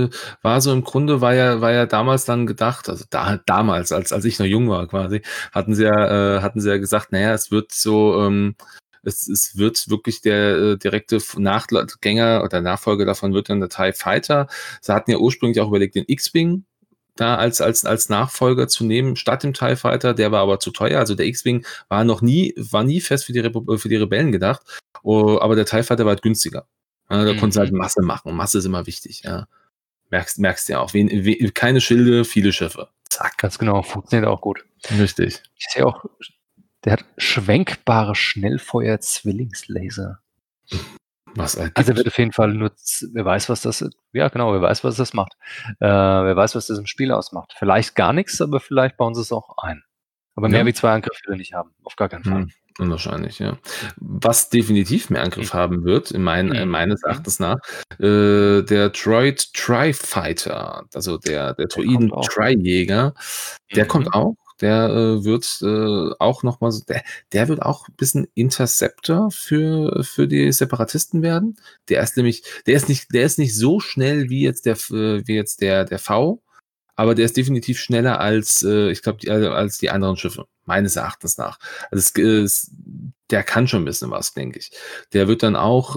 ja damals dann gedacht, also damals, als ich noch jung war quasi, hatten sie ja gesagt, naja, es wird so, es wird wirklich der direkte Nachgänger oder Nachfolger davon wird dann der TIE Fighter. Sie hatten ja ursprünglich auch überlegt, den X-Wing da als Nachfolger zu nehmen, statt dem TIE Fighter, der war aber zu teuer, also der X-Wing war nie fest für die Rebellen gedacht, aber der TIE Fighter war halt günstiger. Ja, da konntest du halt Masse machen. Masse ist immer wichtig. Ja. Merkst ja auch. Keine Schilde, viele Schiffe. Zack. Ganz genau. Funktioniert auch gut. Richtig. Ich sehe auch, der hat schwenkbare Schnellfeuer-Zwillingslaser. Also er wird auf jeden Fall wer weiß, was das ist. Ja, genau, wer weiß, was das macht. Wer weiß, was das im Spiel ausmacht. Vielleicht gar nichts, aber vielleicht bauen sie es auch ein. Aber mehr wie 2 Angriffe will er nicht haben. Auf gar keinen Fall. Unwahrscheinlich, ja. Was definitiv mehr Angriff haben wird, meines Erachtens nach, der Droid Tri-Fighter, also der Droiden Tri-Jäger, der kommt auch. Der wird auch nochmal so, der wird auch ein bisschen Interceptor für die Separatisten werden. Der ist nicht so schnell wie jetzt der V, aber der ist definitiv schneller als, ich glaube, als die anderen Schiffe, meines Erachtens nach. Also der kann schon ein bisschen was, denke ich. Der wird dann auch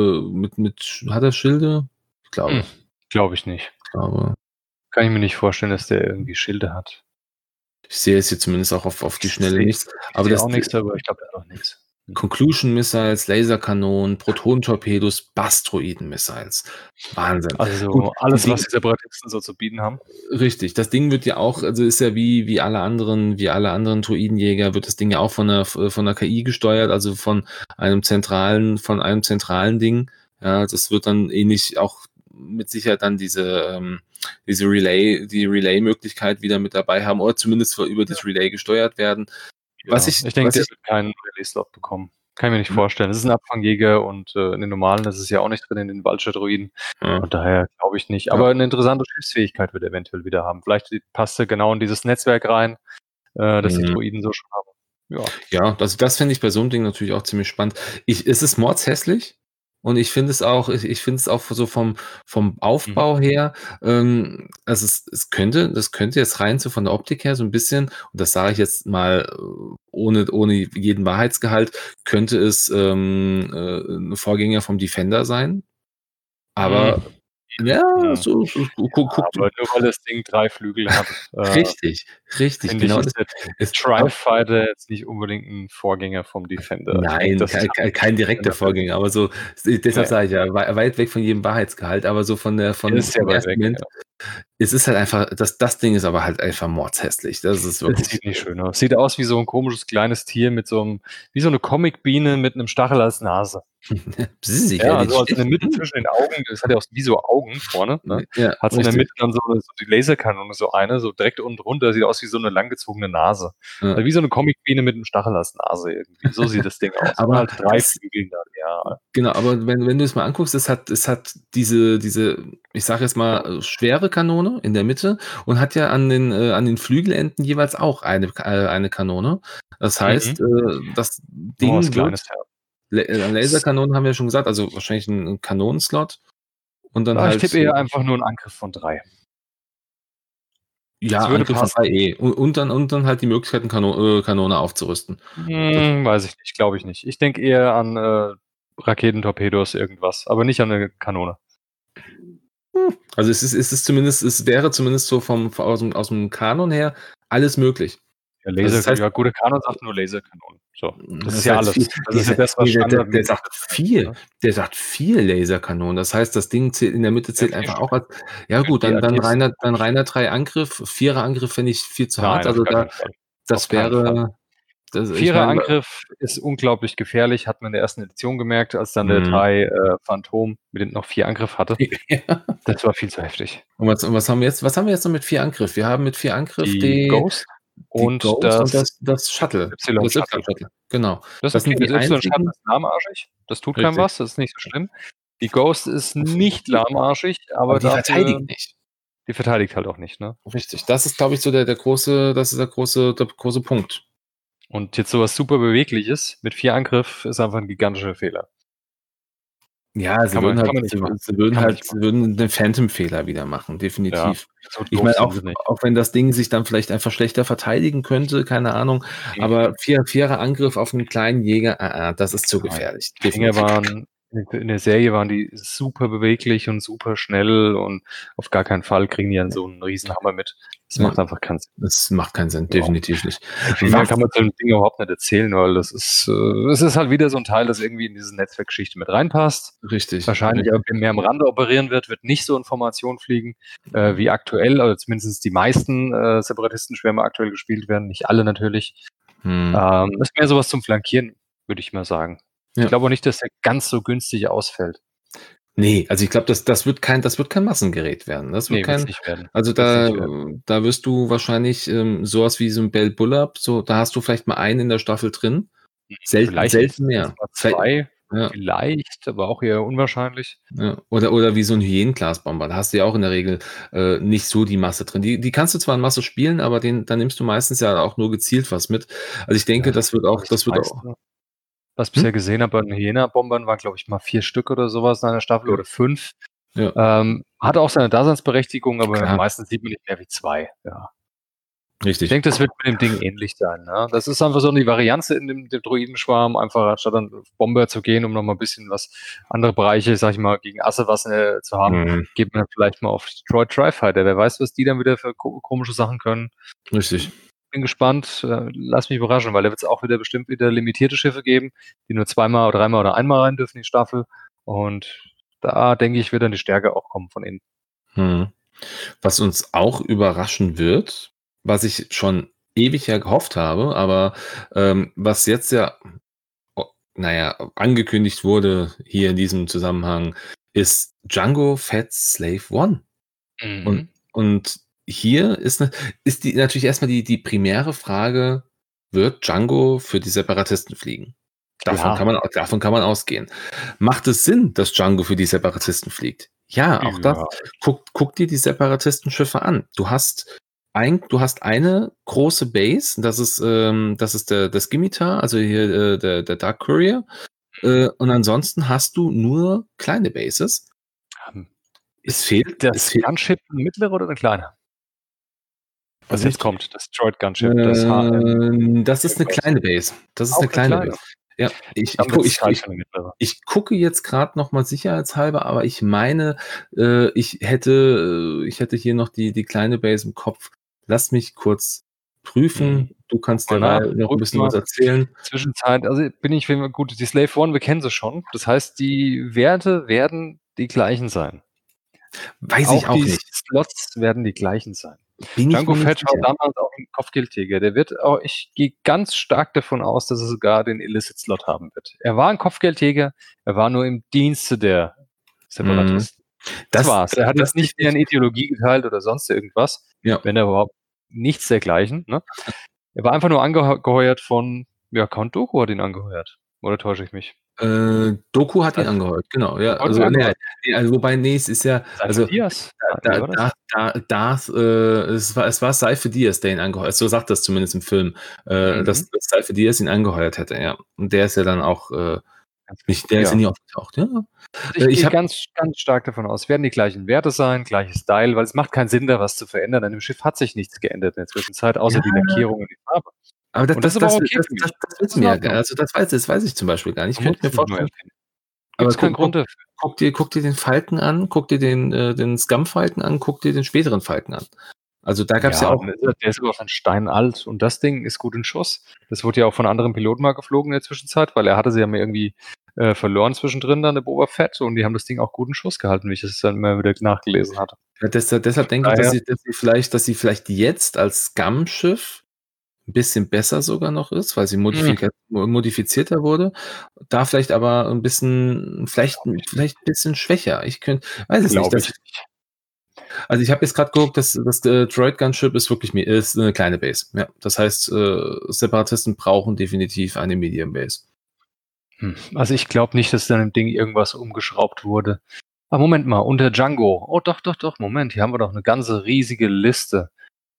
hat er Schilde? Ich glaube. Glaube ich nicht. Kann ich mir nicht vorstellen, dass der irgendwie Schilde hat. Ich sehe es hier zumindest auch auf die Schnelle nichts. Aber das auch nichts, aber ich glaube, er hat auch nichts. Conclusion Missiles, Laserkanonen, Proton-Torpedos, Bastroiden-Missiles. Wahnsinn. Also gut, alles, was die Separatisten so zu bieten haben. Richtig. Das Ding wird ja auch, also ist ja wie alle anderen Droidenjäger, wird das Ding ja auch von der KI gesteuert, also von einem zentralen Ding. Ja, das wird dann ähnlich auch mit Sicherheit dann diese Relay-Möglichkeit wieder mit dabei haben oder zumindest über das Relay gesteuert werden. Ja, ich denke, der wird keinen Relay-Slot bekommen. Kann ich mir nicht vorstellen. Das ist ein Abfangjäger und in den normalen ist es ja auch nicht drin, in den Vulture-Droiden. Und daher glaube ich nicht. Aber eine interessante Schiffsfähigkeit wird er eventuell wieder haben. Vielleicht passt er genau in dieses Netzwerk rein, das die Droiden so schon haben. Ja, das fände ich bei so einem Ding natürlich auch ziemlich spannend. Es ist mordshässlich. Und ich finde es auch so vom Aufbau her, also das könnte jetzt rein so von der Optik her so ein bisschen, und das sage ich jetzt mal ohne jeden Wahrheitsgehalt, könnte es ein Vorgänger vom Defender sein. Aber so guck. Aber nur weil das Ding 3 Flügel hat. Richtig, genau. Ist Tri-Fighter jetzt nicht unbedingt ein Vorgänger vom Defender. Nein, kein direkter Vorgänger, aber so, deshalb sage ich ja, weit weg von jedem Wahrheitsgehalt, aber so von ist ja weit weg, Es ist halt einfach, das Ding ist aber halt einfach mordshässlich. Das ist Es wirklich. sieht nicht schön aus. Sieht aus wie so ein komisches kleines Tier mit wie so eine Comicbiene mit einem Stachel als Nase. Ja, also in der Mitte zwischen den Augen, das hat ja auch wie so Augen vorne, ne? Ja, Hat in der richtig. Mitte dann so die Laserkanone, so eine, so direkt unten drunter, sieht aus wie so eine langgezogene Nase. Ja. Also wie so eine Comicbiene mit einem Stachel als Nase irgendwie. So sieht das Ding aus. Aber Und halt 3 es- Flügeln dann, ja. Genau, aber wenn du es mal anguckst, es hat diese, ich sage jetzt mal, schwere Kanone in der Mitte und hat ja an den Flügelenden jeweils auch eine Kanone. Das heißt, das Nur was Ding Kleines, wird, ja. Laserkanonen haben wir schon gesagt, also wahrscheinlich ein Kanonenslot und dann Ich halt, tippe eher einfach nur einen Angriff von 3. ja, Das würde Angriff von passen. 3 und dann halt die Möglichkeit, eine Kanone aufzurüsten. Weiß ich nicht, glaube ich nicht. Ich denke eher an Raketentorpedos, irgendwas, aber nicht an eine Kanone. Also es wäre zumindest so aus dem Kanon her alles möglich. Ja, Also das heißt, ja, gute Kanon sagt nur Laserkanonen. So, das ist das ja heißt alles. Das ist ja das, was nee, Standard der sagt 4. Der sagt 4 Laserkanonen. Das heißt, das Ding zählt in der Mitte zählt Ja, 4 einfach auch Stück. als. Ja gut, Die dann addierst du. reiner 3 Angriff, 4er Angriff finde ich viel zu hart. Nein, auf Also gar da keinen Fall. das Auf keinen Fall. wäre ich 4er meine, Angriff ist unglaublich gefährlich, hat man in der ersten Edition gemerkt, als dann der 3 Phantom mit den noch 4 Angriff hatte. ja. Das war viel zu heftig. Und was haben wir jetzt? Was haben wir jetzt noch mit 4 Angriff? Wir haben mit 4 Angriff Die Ghost und das Shuttle. Das Y-Shuttle. Y-Shuttle, genau. Das Das ist okay. sind die Das Y-Shuttle einzigen. ist lahmarschig. Das tut keinem Richtig. was. Das ist nicht so schlimm. Die Ghost ist nicht lahmarschig, aber die verteidigt nicht. Die verteidigt halt auch nicht, ne? Richtig. Das ist, glaube ich, so der große Punkt. Und jetzt sowas super Bewegliches mit 4 Angriff ist einfach ein gigantischer Fehler. Ja, sie würden den Phantom-Fehler wieder machen, definitiv. Ja, so Ich doof meine, sind sie nicht. auch wenn das Ding sich dann vielleicht einfach schlechter verteidigen könnte, keine Ahnung, aber 4er Angriff auf einen kleinen Jäger, das ist zu gefährlich. Die Dinger in der Serie waren die super beweglich und super schnell und auf gar keinen Fall kriegen die dann so einen Riesenhammer mit. Das macht einfach keinen Sinn. Das macht keinen Sinn, definitiv nicht. Viel mehr kann man zu dem Ding überhaupt nicht erzählen, weil das ist, es ist halt wieder so ein Teil, das irgendwie in diese Netzwerkgeschichte mit reinpasst. Richtig. Wahrscheinlich aber mehr am Rande operieren wird nicht so Informationen fliegen, wie aktuell, also zumindest die meisten Separatistenschwärme aktuell gespielt werden, nicht alle natürlich. Ist mehr sowas zum Flankieren, würde ich mal sagen. Ja. Ich glaube auch nicht, dass der ganz so günstig ausfällt. Nee, also ich glaube, das wird kein Massengerät werden. Das wird nicht werden. Also da wirst du wahrscheinlich sowas wie so ein Bell Bullab, so, da hast du vielleicht mal einen in der Staffel drin. Selten mehr. 2, vielleicht, aber auch eher unwahrscheinlich. Ja. Oder wie so ein Hyänen-Class-Bomber. Da hast du ja auch in der Regel nicht so die Masse drin. Die kannst du zwar in Masse spielen, aber da nimmst du meistens ja auch nur gezielt was mit. Also ich denke, das wird auch. Was ich bisher gesehen habe bei den Hyena-Bombern, waren, glaube ich, mal 4 Stück oder sowas in einer Staffel oder 5. Ja. Hat auch seine Daseinsberechtigung, aber meistens sieht man nicht mehr wie 2. Ja. Richtig. Ich denke, das wird mit dem Ding ähnlich sein. Ne? Das ist einfach so eine Varianz in dem Droidenschwarm, einfach statt dann auf Bomber zu gehen, um nochmal ein bisschen andere Bereiche, sag ich mal, gegen Asse was zu haben, geht man dann vielleicht mal auf Droid Tri-Fighter. Wer weiß, was die dann wieder für komische Sachen können. Richtig. Bin gespannt, lass mich überraschen, weil da wird es auch bestimmt wieder limitierte Schiffe geben, die nur 2-mal oder 3-mal oder 1-mal rein dürfen in die Staffel. Und da denke ich, wird dann die Stärke auch kommen von innen. Was uns auch überraschen wird, was ich schon ewig ja gehofft habe, aber was jetzt ja, angekündigt wurde hier in diesem Zusammenhang, ist Jango Fett Slave One. Und hier ist natürlich erstmal die primäre Frage, wird Jango für die Separatisten fliegen? Davon kann man ausgehen. Macht es Sinn, dass Jango für die Separatisten fliegt? Ja, auch das. Guck dir die Separatistenschiffe an. Du hast eine große Base, das ist der Scimitar, also hier der Dark Courier. Und ansonsten hast du nur kleine Bases. Ist das Gunship ein mittlerer oder ein kleiner? Was jetzt kommt, das Droid Gunship. Das ist eine kleine Base. Das ist eine kleine Base. Ja, ich gucke jetzt gerade noch mal sicherheitshalber, aber ich meine, ich hätte hier noch die kleine Base im Kopf. Lass mich kurz prüfen. Du kannst derweil noch ein bisschen was erzählen. Zwischenzeit, also gut, die Slave One, wir kennen sie schon. Das heißt, die Werte werden die gleichen sein. Weiß ich Auch auch die nicht. Slots werden die gleichen sein. Bin ich Django mir nicht Fett war sicher. damals auch 'n Kopfgeldjäger. Der wird auch ich gehe ganz stark davon aus, dass er sogar den Illicit-Slot haben wird. Er war 'n Kopfgeldjäger, er war nur im Dienste der Mhm. Separatisten. Das war's. Er hat Das jetzt nicht deren definitiv. Ideologie geteilt oder sonst irgendwas, Ja. wenn er überhaupt nichts dergleichen, ne? Er war einfach nur angeheuert von ja, Count Dooku hat ihn angeheuert. Oder täusche ich mich? Doku hat ihn Seife angeheuert, genau, ja. wurde ihn Also, ne, angeheuert. also, wobei, ne, es ist ja Seife also, Diaz? Nein, wie da war da das? da Darth, es war Seife Diaz, der ihn angeheuert, so sagt er's zumindest im Film, Mhm. dass Seife Diaz ihn angeheuert hätte, ja. Und der ist ja dann auch, Ganz genau. nicht der ist ja Ja. nie aufgetaucht, ja. Also, ich Ich gehe habe ganz stark davon aus, es werden die gleichen Werte sein, gleiches Style, weil es macht keinen Sinn, da was zu verändern. An dem Schiff hat sich nichts geändert in der Zwischenzeit, außer ja, die Lackierung und die Farbe. aber Und das ist aber auch okay für das Das ist wissen in wir ja gar Ordnung. also, das weiß ich zum Beispiel gar nicht. Ich Man muss könnte mir es nicht neu vorstellen erfinden. aber Gibt's keinen Grund dafür. guck dir den Falken an, guck dir den Scum-Falken an, guck dir den späteren Falken an. Also, da gab's ja Ja, auch der ist aber auch schon steinalt und das Ding ist gut in Schuss. Das wurde ja auch von anderen Piloten mal geflogen in der Zwischenzeit, weil er hatte sie ja mal irgendwie, verloren zwischendrin dann, der Boba Fett, und die haben das Ding auch gut in Schuss gehalten, wie ich es dann immer wieder nachgelesen hatte. ja, deshalb denke ich, Daher dass sie vielleicht jetzt als Scum-Schiff 'n bisschen besser sogar noch ist, weil sie hm, modifizierter wurde, da vielleicht aber 'n bisschen glaube ich vielleicht 'n bisschen schwächer. Ich weiß es nicht, glaube dass ich nicht. also, ich habe jetzt grad geguckt, das Droid Gunship ist wirklich ist 'ne kleine Base. Ja, das heißt, Separatisten brauchen definitiv eine Medium Base. Also, ich glaube nicht, dass da an dem Ding irgendwas umgeschraubt wurde. Ah, Moment mal, unter Django. Oh, doch, Moment, hier haben wir doch 'ne ganze riesige Liste.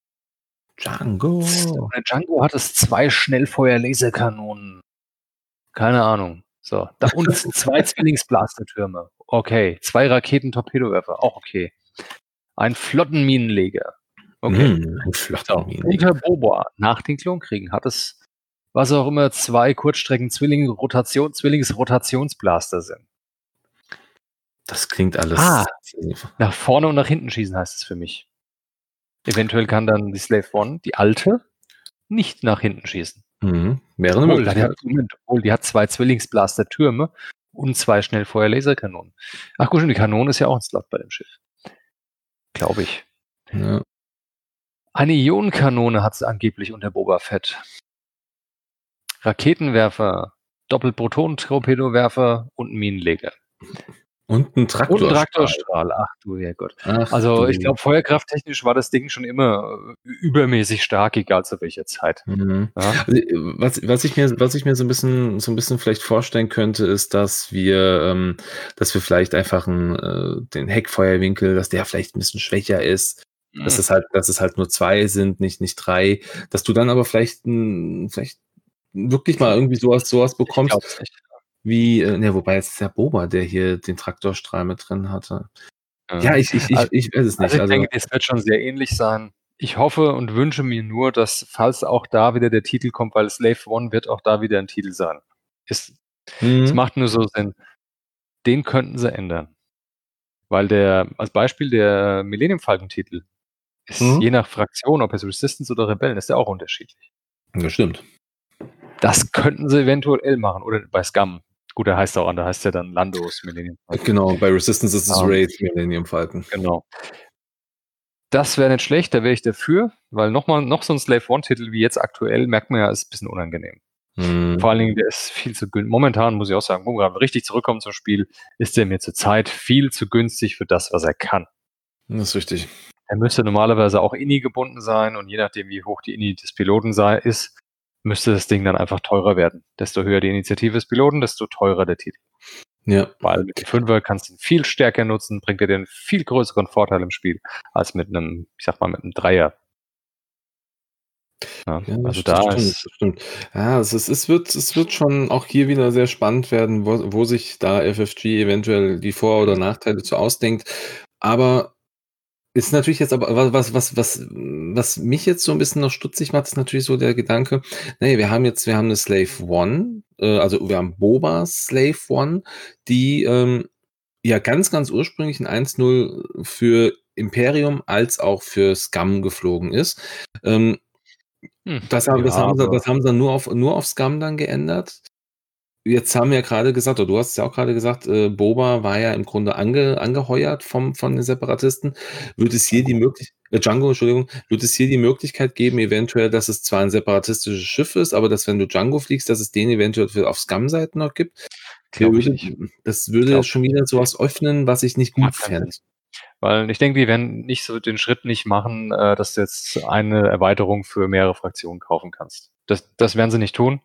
Django. Unter Django hat es 2 Schnellfeuer-Laserkanonen. Keine Ahnung. So, da und 2 Zwillingsblastertürme. Okay, 2 Raketentorpedowerfer, auch okay. Ein Flottenminenleger. Okay. Ein So, Flottenminenleger. unter Boba nach den Klonkriegen hat es, was auch immer, 2 Zwillingsrotationsblaster sind. Das klingt Ah, alles nach vorne und nach hinten schießen heißt es für mich. Eventuell kann dann die Slave One, die alte, nicht nach hinten schießen. wäre 'ne Möglichkeit. Die hat 2 Zwillingsblaster-Türme und 2 Schnellfeuer-Laserkanonen. Ach gut, und die Kanone ist ja auch 'n Slot bei dem Schiff, glaube ich. Ja. Eine Ionenkanone hat's angeblich unter Boba Fett. Raketenwerfer, Doppelproton-Torpedowerfer und 'n Minenleger. Und 'n Und 'n Traktorstrahl. Traktorstrahl. Ach du Herrgott. Ach Also, ich du. glaube, feuerkrafttechnisch war das Ding schon immer, übermäßig stark, egal zu welcher Zeit. Mhm. Ja? Also, was ich mir so 'n bisschen vielleicht vorstellen könnte, ist, dass wir vielleicht einfach den Heckfeuerwinkel, dass der vielleicht 'n bisschen schwächer ist, Hm, dass es halt nur 2 sind, nicht 3, dass du dann aber vielleicht wirklich mal irgendwie so was ich glaube bekommst es nicht. wie ne, wobei es ist ja Boba, der hier den Traktorstrahl mit drin hatte. Ja, Ja. Al ich weiß es Also, nicht. ich Also denke, das wird schon sehr ähnlich sein. Ich hoffe und wünsche mir nur, dass, falls auch da wieder der Titel kommt, weil Slave One wird auch da wieder 'n Titel sein. Es es mhm, macht nur so Sinn. Den könnten sie ändern, weil der als Beispiel der Millennium Falcon Titel ist mhm. je nach Fraktion, ob es Resistance oder Rebellen, ist der auch unterschiedlich. Das stimmt. Das könnten sie eventuell machen oder bei Scum. Gut, der heißt auch anders, der heißt ja dann Landos Millennium Falcon. Genau, bei Resistance ist es Ähm, Wraith Millennium Falcon. genau. Das wäre nicht schlecht, da wäre ich dafür, weil noch so 'n Slave One Titel wie jetzt aktuell, merkt man ja, ist bisschen unangenehm. Mhm, Vor allen Dingen, der ist viel zu momentan muss ich auch sagen, wo wir grad richtig zurückkommen zum Spiel, ist der mir zurzeit viel zu günstig für das, was er kann. das ist richtig. Er müsste normalerweise auch INI gebunden sein und je nachdem, wie hoch die INI des Piloten ist, müsste das Ding dann einfach teurer werden. Desto höher die Initiative des Piloten, desto teurer der Titel. Ja. Weil mit dem Fünfer kannst du ihn viel stärker nutzen, bringt dir den viel größeren Vorteil im Spiel als mit 'nem, ich sage mal, mit 'nem Dreier. Ja, Ja, also das da stimmt, ist das stimmt. Ja, es wird schon auch hier wieder sehr spannend werden, wo sich da FFG eventuell die Vor oder Nachteile zu ausdenkt. Aber ist natürlich jetzt aber was mich jetzt so 'n bisschen noch stutzig macht, ist natürlich so der Gedanke, ne, wir haben 'ne Slave One, also wir haben Boba Slave One, die, ja ganz ursprünglich in 1.0 für Imperium als auch für Scum geflogen ist. Ähm, ja, das aber haben sie dann nur auf Scum dann geändert. jetzt haben wir ja gerade gesagt, oder du hast es ja auch gerade gesagt, Boba war ja im Grunde angeheuert von den Separatisten. Wird es hier die Django. Django, Entschuldigung, wird es hier die Möglichkeit geben, eventuell, dass es zwar ein separatistisches Schiff ist, aber dass, wenn du Django fliegst, dass es den eventuell auf Scum-Seiten noch gibt? Wer Glaube ich würde nicht. Das würde Glaube schon ich wieder nicht. sowas öffnen, was ich nicht gut Macht keinen fände. Sinn. Weil ich denke, die werden nicht so den Schritt nicht machen, dass du jetzt eine Erweiterung für mehrere Fraktionen kaufen kannst. Das werden sie nicht tun.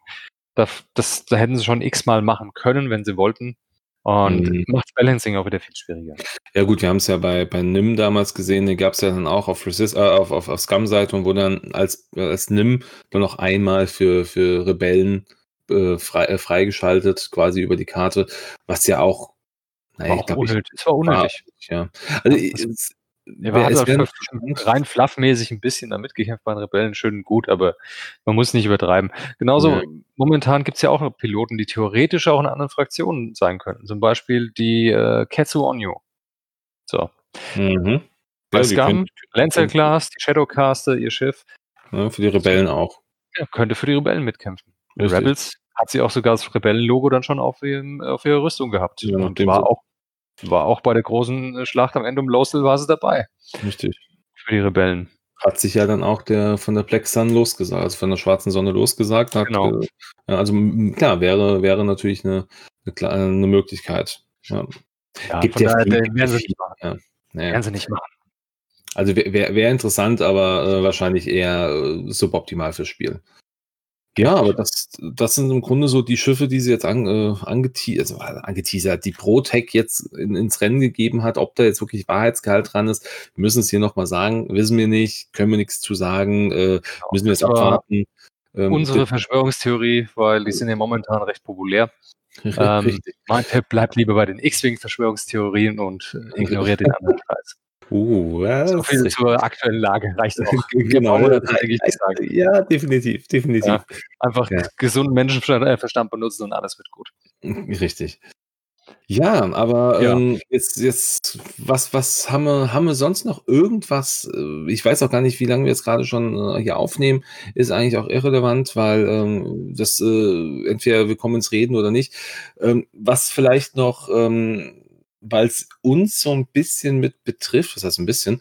Da hätten sie schon x-mal machen können, wenn sie wollten. Und Mhm. macht's Balancing auch wieder viel schwieriger. Ja gut, wir haben es ja bei NIM damals gesehen, den gab es ja dann auch auf Scum-Seite, und wo dann als NIM dann noch einmal für Rebellen freigeschaltet, quasi über die Karte, was ja auch, naja, War ich auch glaube, unnötig. Es war war, unnötig. ja. Also, Ja, er hat es halt wäre für natürlich spannend. rein fluffmäßig ein bisschen da mitgekämpft bei den Rebellen, schön und gut, aber man muss nicht übertreiben. Ja. Genauso momentan gibt's ja auch noch Piloten, die theoretisch auch in anderen Fraktionen sein könnten. Zum Beispiel die, Ketsu Onyo. So. Mhm. Bei Ja, die Scum, Lancer könnten, Class, die Shadowcaster, ihr Schiff, ne, für die Rebellen auch. ja, könnte für die Rebellen mitkämpfen. In Richtig. Rebels hat sie auch sogar das Rebellenlogo dann schon auf ihrer Rüstung gehabt Ja, und nachdem sie war auch bei der großen, Schlacht am Ende um Lothal war sie dabei richtig. für die Rebellen. Hat sich ja dann auch der von der Black Sun losgesagt, also von der schwarzen Sonne losgesagt, hat, Genau. ja, also, klar, wäre natürlich eine Möglichkeit. Ja. Ja, Gibt von ja daher, viel, den werden sie nicht machen. ja. Na ja. Werden sie nicht machen. Also, wär interessant, aber, wahrscheinlich eher, suboptimal fürs Spiel. Ja, Denke aber ich. das sind im Grunde so die Schiffe, die sie jetzt angeteasert, die ProTech jetzt ins Rennen gegeben hat. Ob da jetzt wirklich Wahrheitsgehalt dran ist, wir müssen es hier noch mal sagen, wissen wir nicht, können wir nichts zu sagen, Genau. müssen wir jetzt Das war abwarten. unsere Verschwörungstheorie, weil die sind ja momentan recht populär. Richtig. Mein Tipp, bleibt lieber bei den X-Wing-Verschwörungstheorien und, ignoriert den anderen Scheiß. So Das ist viel richtig. zur aktuellen Lage reicht auch. Mehr Genau, brauchen wir dazu, denke ich, nicht sagen. ja, definitiv, definitiv. Ja, einfach Ja, gesunden Verstand benutzen und alles wird gut. richtig. Ja, aber, Ja, jetzt was haben wir sonst noch irgendwas, ich weiß auch gar nicht, wie lange wir jetzt grade schon, hier aufnehmen, ist eigentlich auch irrelevant, weil, das, entweder wir kommen ins Reden oder nicht. Was vielleicht noch, weil's uns so 'n bisschen mit betrifft, was heißt 'n bisschen,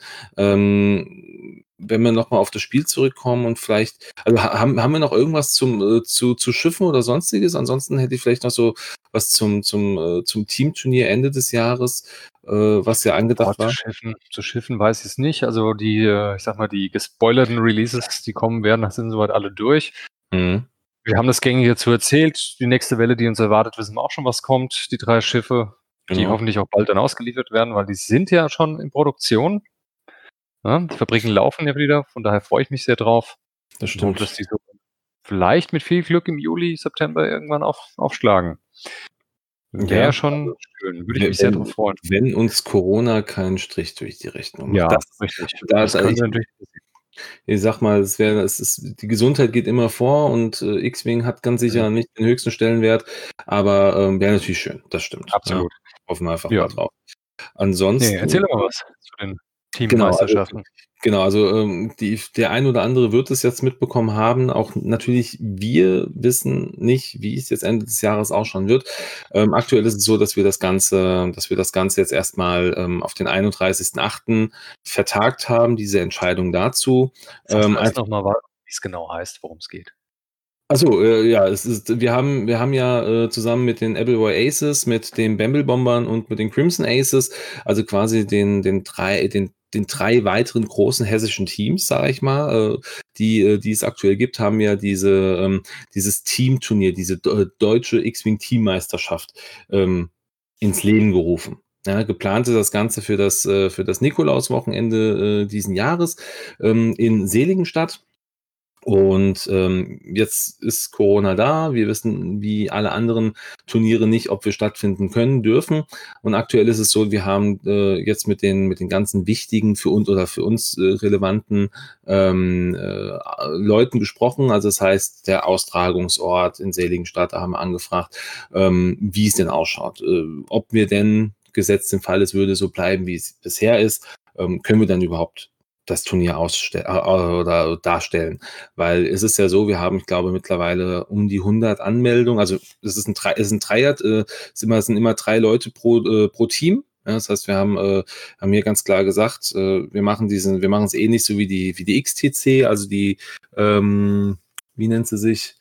wenn wir noch mal auf das Spiel zurückkommen und vielleicht, also, haben wir noch irgendwas zu Schiffen oder Sonstiges? Ansonsten hätte ich vielleicht noch so was zum Teamturnier Ende des Jahres, was ja boah, angedacht war. zu Schiffen weiß ich's nicht. Also die, ich sage mal, die gespoilerten Releases, die kommen werden, sind soweit alle durch. Mhm, Wir haben das Gängige zu erzählt. Die nächste Welle, die uns erwartet, wissen wir auch schon, was kommt. Die 3 Schiffe, die genau, hoffentlich auch bald dann ausgeliefert werden, weil die sind ja schon in Produktion, ne? Die Fabriken laufen ja wieder, von daher freue ich mich sehr drauf das und hoffe, stimmt. dass die so vielleicht mit viel Glück im Juli, September irgendwann aufschlagen. Wäre Ja, schon schön, würde ich we mich sehr drauf freuen. wenn uns Corona keinen Strich durch die Rechnung macht. Ja, richtig. Da Das da könnte natürlich passieren. ich sage mal, es ist, die Gesundheit geht immer vor, und, X-Wing hat ganz Mhm. sicher nicht den höchsten Stellenwert, aber, wäre natürlich schön, das stimmt, ja. Absolut. Hoffen wir einfach Ja. mal drauf. Ne, Ansonsten, erzähl doch mal was zu den genau, also Teammeisterschaften. der ein oder andere wird es jetzt mitbekommen haben. Auch natürlich, wir wissen nicht, wie es jetzt Ende des Jahres ausschauen wird. Aktuell ist es so, dass wir das Ganze jetzt erstmal, auf den 31.8. vertagt haben, diese Entscheidung dazu. Sagst du erst Einfach noch mal, wie's genau heißt, worum's geht? Ach so, ja, wir haben ja, zusammen mit den Appleboy Aces, mit den Bamble Bombern und mit den Crimson Aces, also quasi den 3 weiteren großen hessischen Teams, sage ich mal, die es aktuell gibt, haben ja dieses Teamturnier, diese deutsche X-Wing-Teammeisterschaft, ins Leben gerufen. Ja, geplant ist das Ganze für das Nikolauswochenende, diesen Jahres, in Seligenstadt. Und, jetzt ist Corona da. Wir wissen wie alle anderen Turniere nicht, ob wir stattfinden können, dürfen. Und aktuell ist es so, wir haben, jetzt mit den ganzen wichtigen für uns, relevanten, Leuten gesprochen. Also, das heißt, der Austragungsort in Seligenstadt, da haben wir angefragt, wie es denn ausschaut. Ob wir denn, gesetzt den Fall, es würde so bleiben, wie es bisher ist, können wir dann überhaupt das Turnier oder darstellen. Weil es ist ja so, wir haben, ich glaube, mittlerweile um die 100 Anmeldungen. Also es ist ein Dreier, es sind immer 3 Leute pro Team. Ja, das heißt, wir haben hier ganz klar gesagt, wir machen es ähnlich so wie die XTC, also wie nennt sie sich?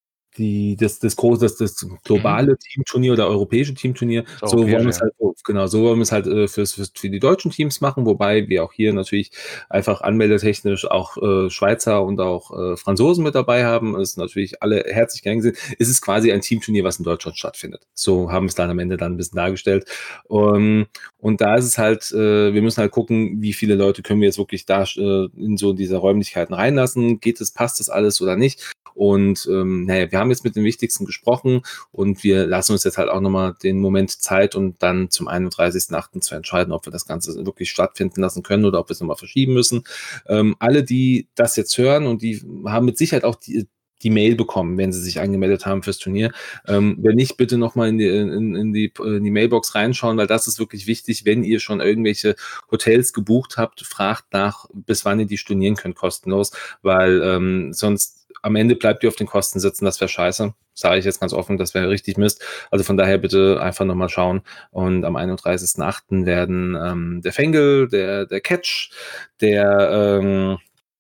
Das globale Teamturnier oder europäische Teamturnier, Das europäische, ja. So wollen wir es halt für die deutschen Teams machen, wobei wir auch hier natürlich einfach anmeldetechnisch auch Schweizer und auch Franzosen mit dabei haben. Es ist natürlich alle herzlich gern gesehen. Es ist quasi ein Teamturnier, was in Deutschland stattfindet. So haben wir es dann am Ende dann ein bisschen dargestellt. Und da ist es halt, wir müssen halt gucken, wie viele Leute können wir jetzt wirklich da in so diese Räumlichkeiten reinlassen. Passt das alles oder nicht? Und naja, wir haben jetzt mit den Wichtigsten gesprochen und wir lassen uns jetzt halt auch nochmal den Moment Zeit, um dann zum 31.08. zu entscheiden, ob wir das Ganze wirklich stattfinden lassen können oder ob wir es nochmal verschieben müssen. Alle, die das jetzt hören und die haben mit Sicherheit auch die Mail bekommen, wenn sie sich angemeldet haben fürs Turnier. Wenn nicht, bitte nochmal in die Mailbox reinschauen, weil das ist wirklich wichtig, wenn ihr schon irgendwelche Hotels gebucht habt, fragt nach, bis wann ihr die stornieren könnt, kostenlos, weil sonst am Ende bleibt ihr auf den Kosten sitzen, das wäre scheiße. Sage ich jetzt ganz offen, das wäre richtig Mist. Also von daher bitte einfach nochmal schauen. Und am 31.08. werden der Fengel, der Catch, der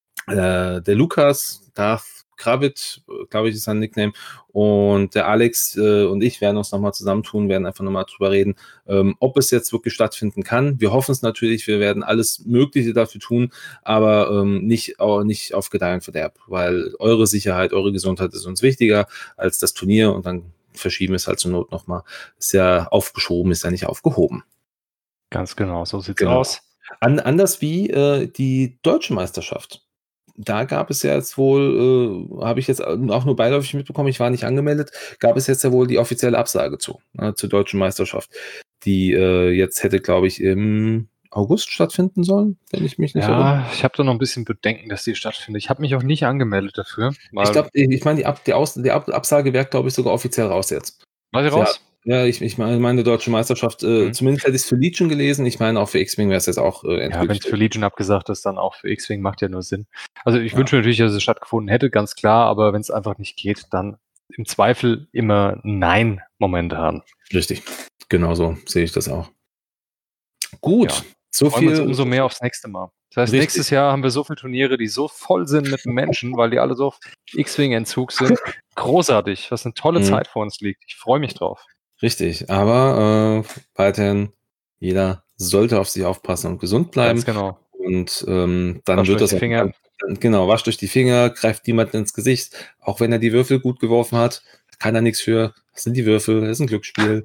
Lukas, Darth Kravitz, glaube ich, ist sein Nickname, und der Alex und ich werden uns nochmal zusammentun, werden einfach nochmal drüber reden, ob es jetzt wirklich stattfinden kann. Wir hoffen es natürlich, wir werden alles Mögliche dafür tun, aber nicht auf Gedeih und Verderb, weil eure Sicherheit, eure Gesundheit ist uns wichtiger als das Turnier und dann verschieben wir es halt zur Not nochmal. Ist ja aufgeschoben, ist ja nicht aufgehoben. Ganz genau, so sieht's aus. Anders wie die deutsche Meisterschaft. Da gab es ja jetzt wohl, habe ich jetzt auch nur beiläufig mitbekommen, ich war nicht angemeldet, gab es jetzt ja wohl die offizielle Absage zur deutschen Meisterschaft, die jetzt hätte, glaube ich, im August stattfinden sollen, wenn ich mich nicht irre. Ja, ich habe da noch ein bisschen Bedenken, dass die stattfindet. Ich habe mich auch nicht angemeldet dafür, Ich glaube, ich meine, die Absage wäre, glaube ich, sogar offiziell raus jetzt. war die Ja, raus? ja, ich meine deutsche Meisterschaft, zumindest hätte ich es für Legion gelesen. Ich meine, auch für X-Wing wäre es jetzt auch Ja, wenn endgültig. es für Legion abgesagt ist, dann auch für X-Wing, macht ja nur Sinn. Also ich wünsche mir natürlich, dass es stattgefunden hätte, ganz klar, aber wenn es einfach nicht geht, dann im Zweifel immer Nein momentan. Richtig, genauso sehe ich das auch. Gut, Ja. so Freuen wir uns viel. umso mehr aufs nächste Mal. Das heißt, Richtig. nächstes Jahr haben wir so viele Turniere, die so voll sind mit Menschen, weil die alle so auf X-Wing-Entzug sind. Großartig, was eine tolle Zeit vor uns liegt. Ich freue mich drauf. Richtig, aber weiterhin, jeder sollte auf sich aufpassen und gesund bleiben. Ganz genau. Und dann Wascht wird euch das die auch Finger. genau, wascht euch die Finger, greift niemanden ins Gesicht, auch wenn er die Würfel gut geworfen hat, kann er nichts für. Das sind die Würfel, das ist ein Glücksspiel.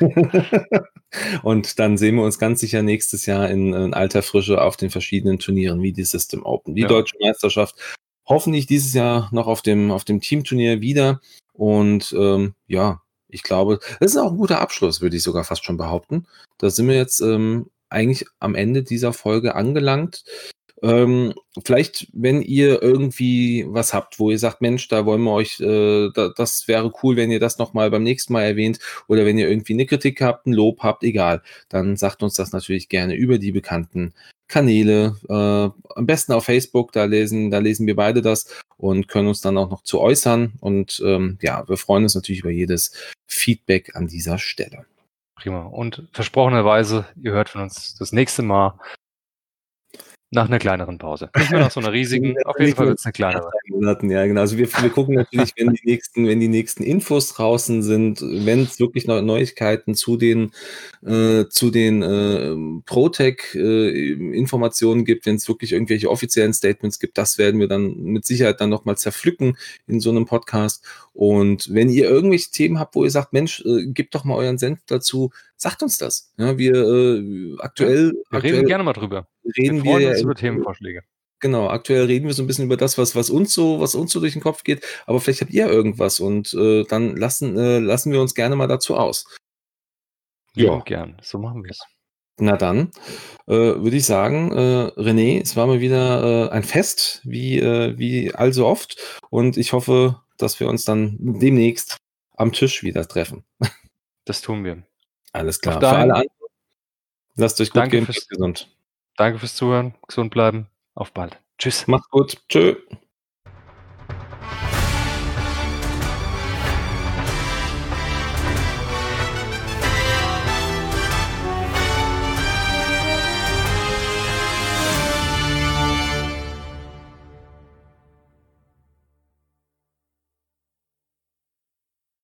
Und dann sehen wir uns ganz sicher nächstes Jahr in alter Frische auf den verschiedenen Turnieren wie die System Open, die Deutsche Meisterschaft. Hoffentlich dieses Jahr noch auf dem Teamturnier wieder. Und ja, ich glaube, das ist auch ein guter Abschluss, würde ich sogar fast schon behaupten. Da sind wir jetzt eigentlich am Ende dieser Folge angelangt. Vielleicht, wenn ihr irgendwie was habt, wo ihr sagt, Mensch, da wollen wir euch, das wäre cool, wenn ihr das nochmal beim nächsten Mal erwähnt, oder wenn ihr irgendwie eine Kritik habt, ein Lob habt, egal, dann sagt uns das natürlich gerne über die bekannten Kanäle, am besten auf Facebook, da lesen wir beide das und können uns dann auch noch zu äußern. Und ja, wir freuen uns natürlich über jedes Feedback an dieser Stelle. Prima. Und versprochenerweise, ihr hört von uns das nächste Mal nach einer kleineren Pause. Nicht mehr nach so einer riesigen, auf jeden Fall wird es eine kleinere. Monaten, ja, genau. Also wir gucken natürlich, wenn die nächsten Infos draußen sind, wenn es wirklich noch Neuigkeiten zu den Protec-Informationen gibt, wenn es wirklich irgendwelche offiziellen Statements gibt, das werden wir dann mit Sicherheit dann nochmal zerpflücken in so einem Podcast. Und wenn ihr irgendwelche Themen habt, wo ihr sagt, Mensch, gebt doch mal euren Senf dazu, sagt uns das. Ja, wir reden gerne mal drüber. Wir freuen uns über Themenvorschläge. Genau, aktuell reden wir so ein bisschen über das, was uns so durch den Kopf geht, aber vielleicht habt ihr irgendwas und dann lassen wir uns gerne mal dazu aus. Liebend gern, so machen wir es. Na dann, würde ich sagen, René, es war mal wieder ein Fest, wie allso oft, und ich hoffe, dass wir uns dann demnächst am Tisch wieder treffen. Das tun wir. Alles klar. Für alle anderen, lasst euch gut gehen, bleibt gesund. Danke fürs Zuhören, gesund bleiben. Auf bald. Tschüss. Mach's gut. Tschö.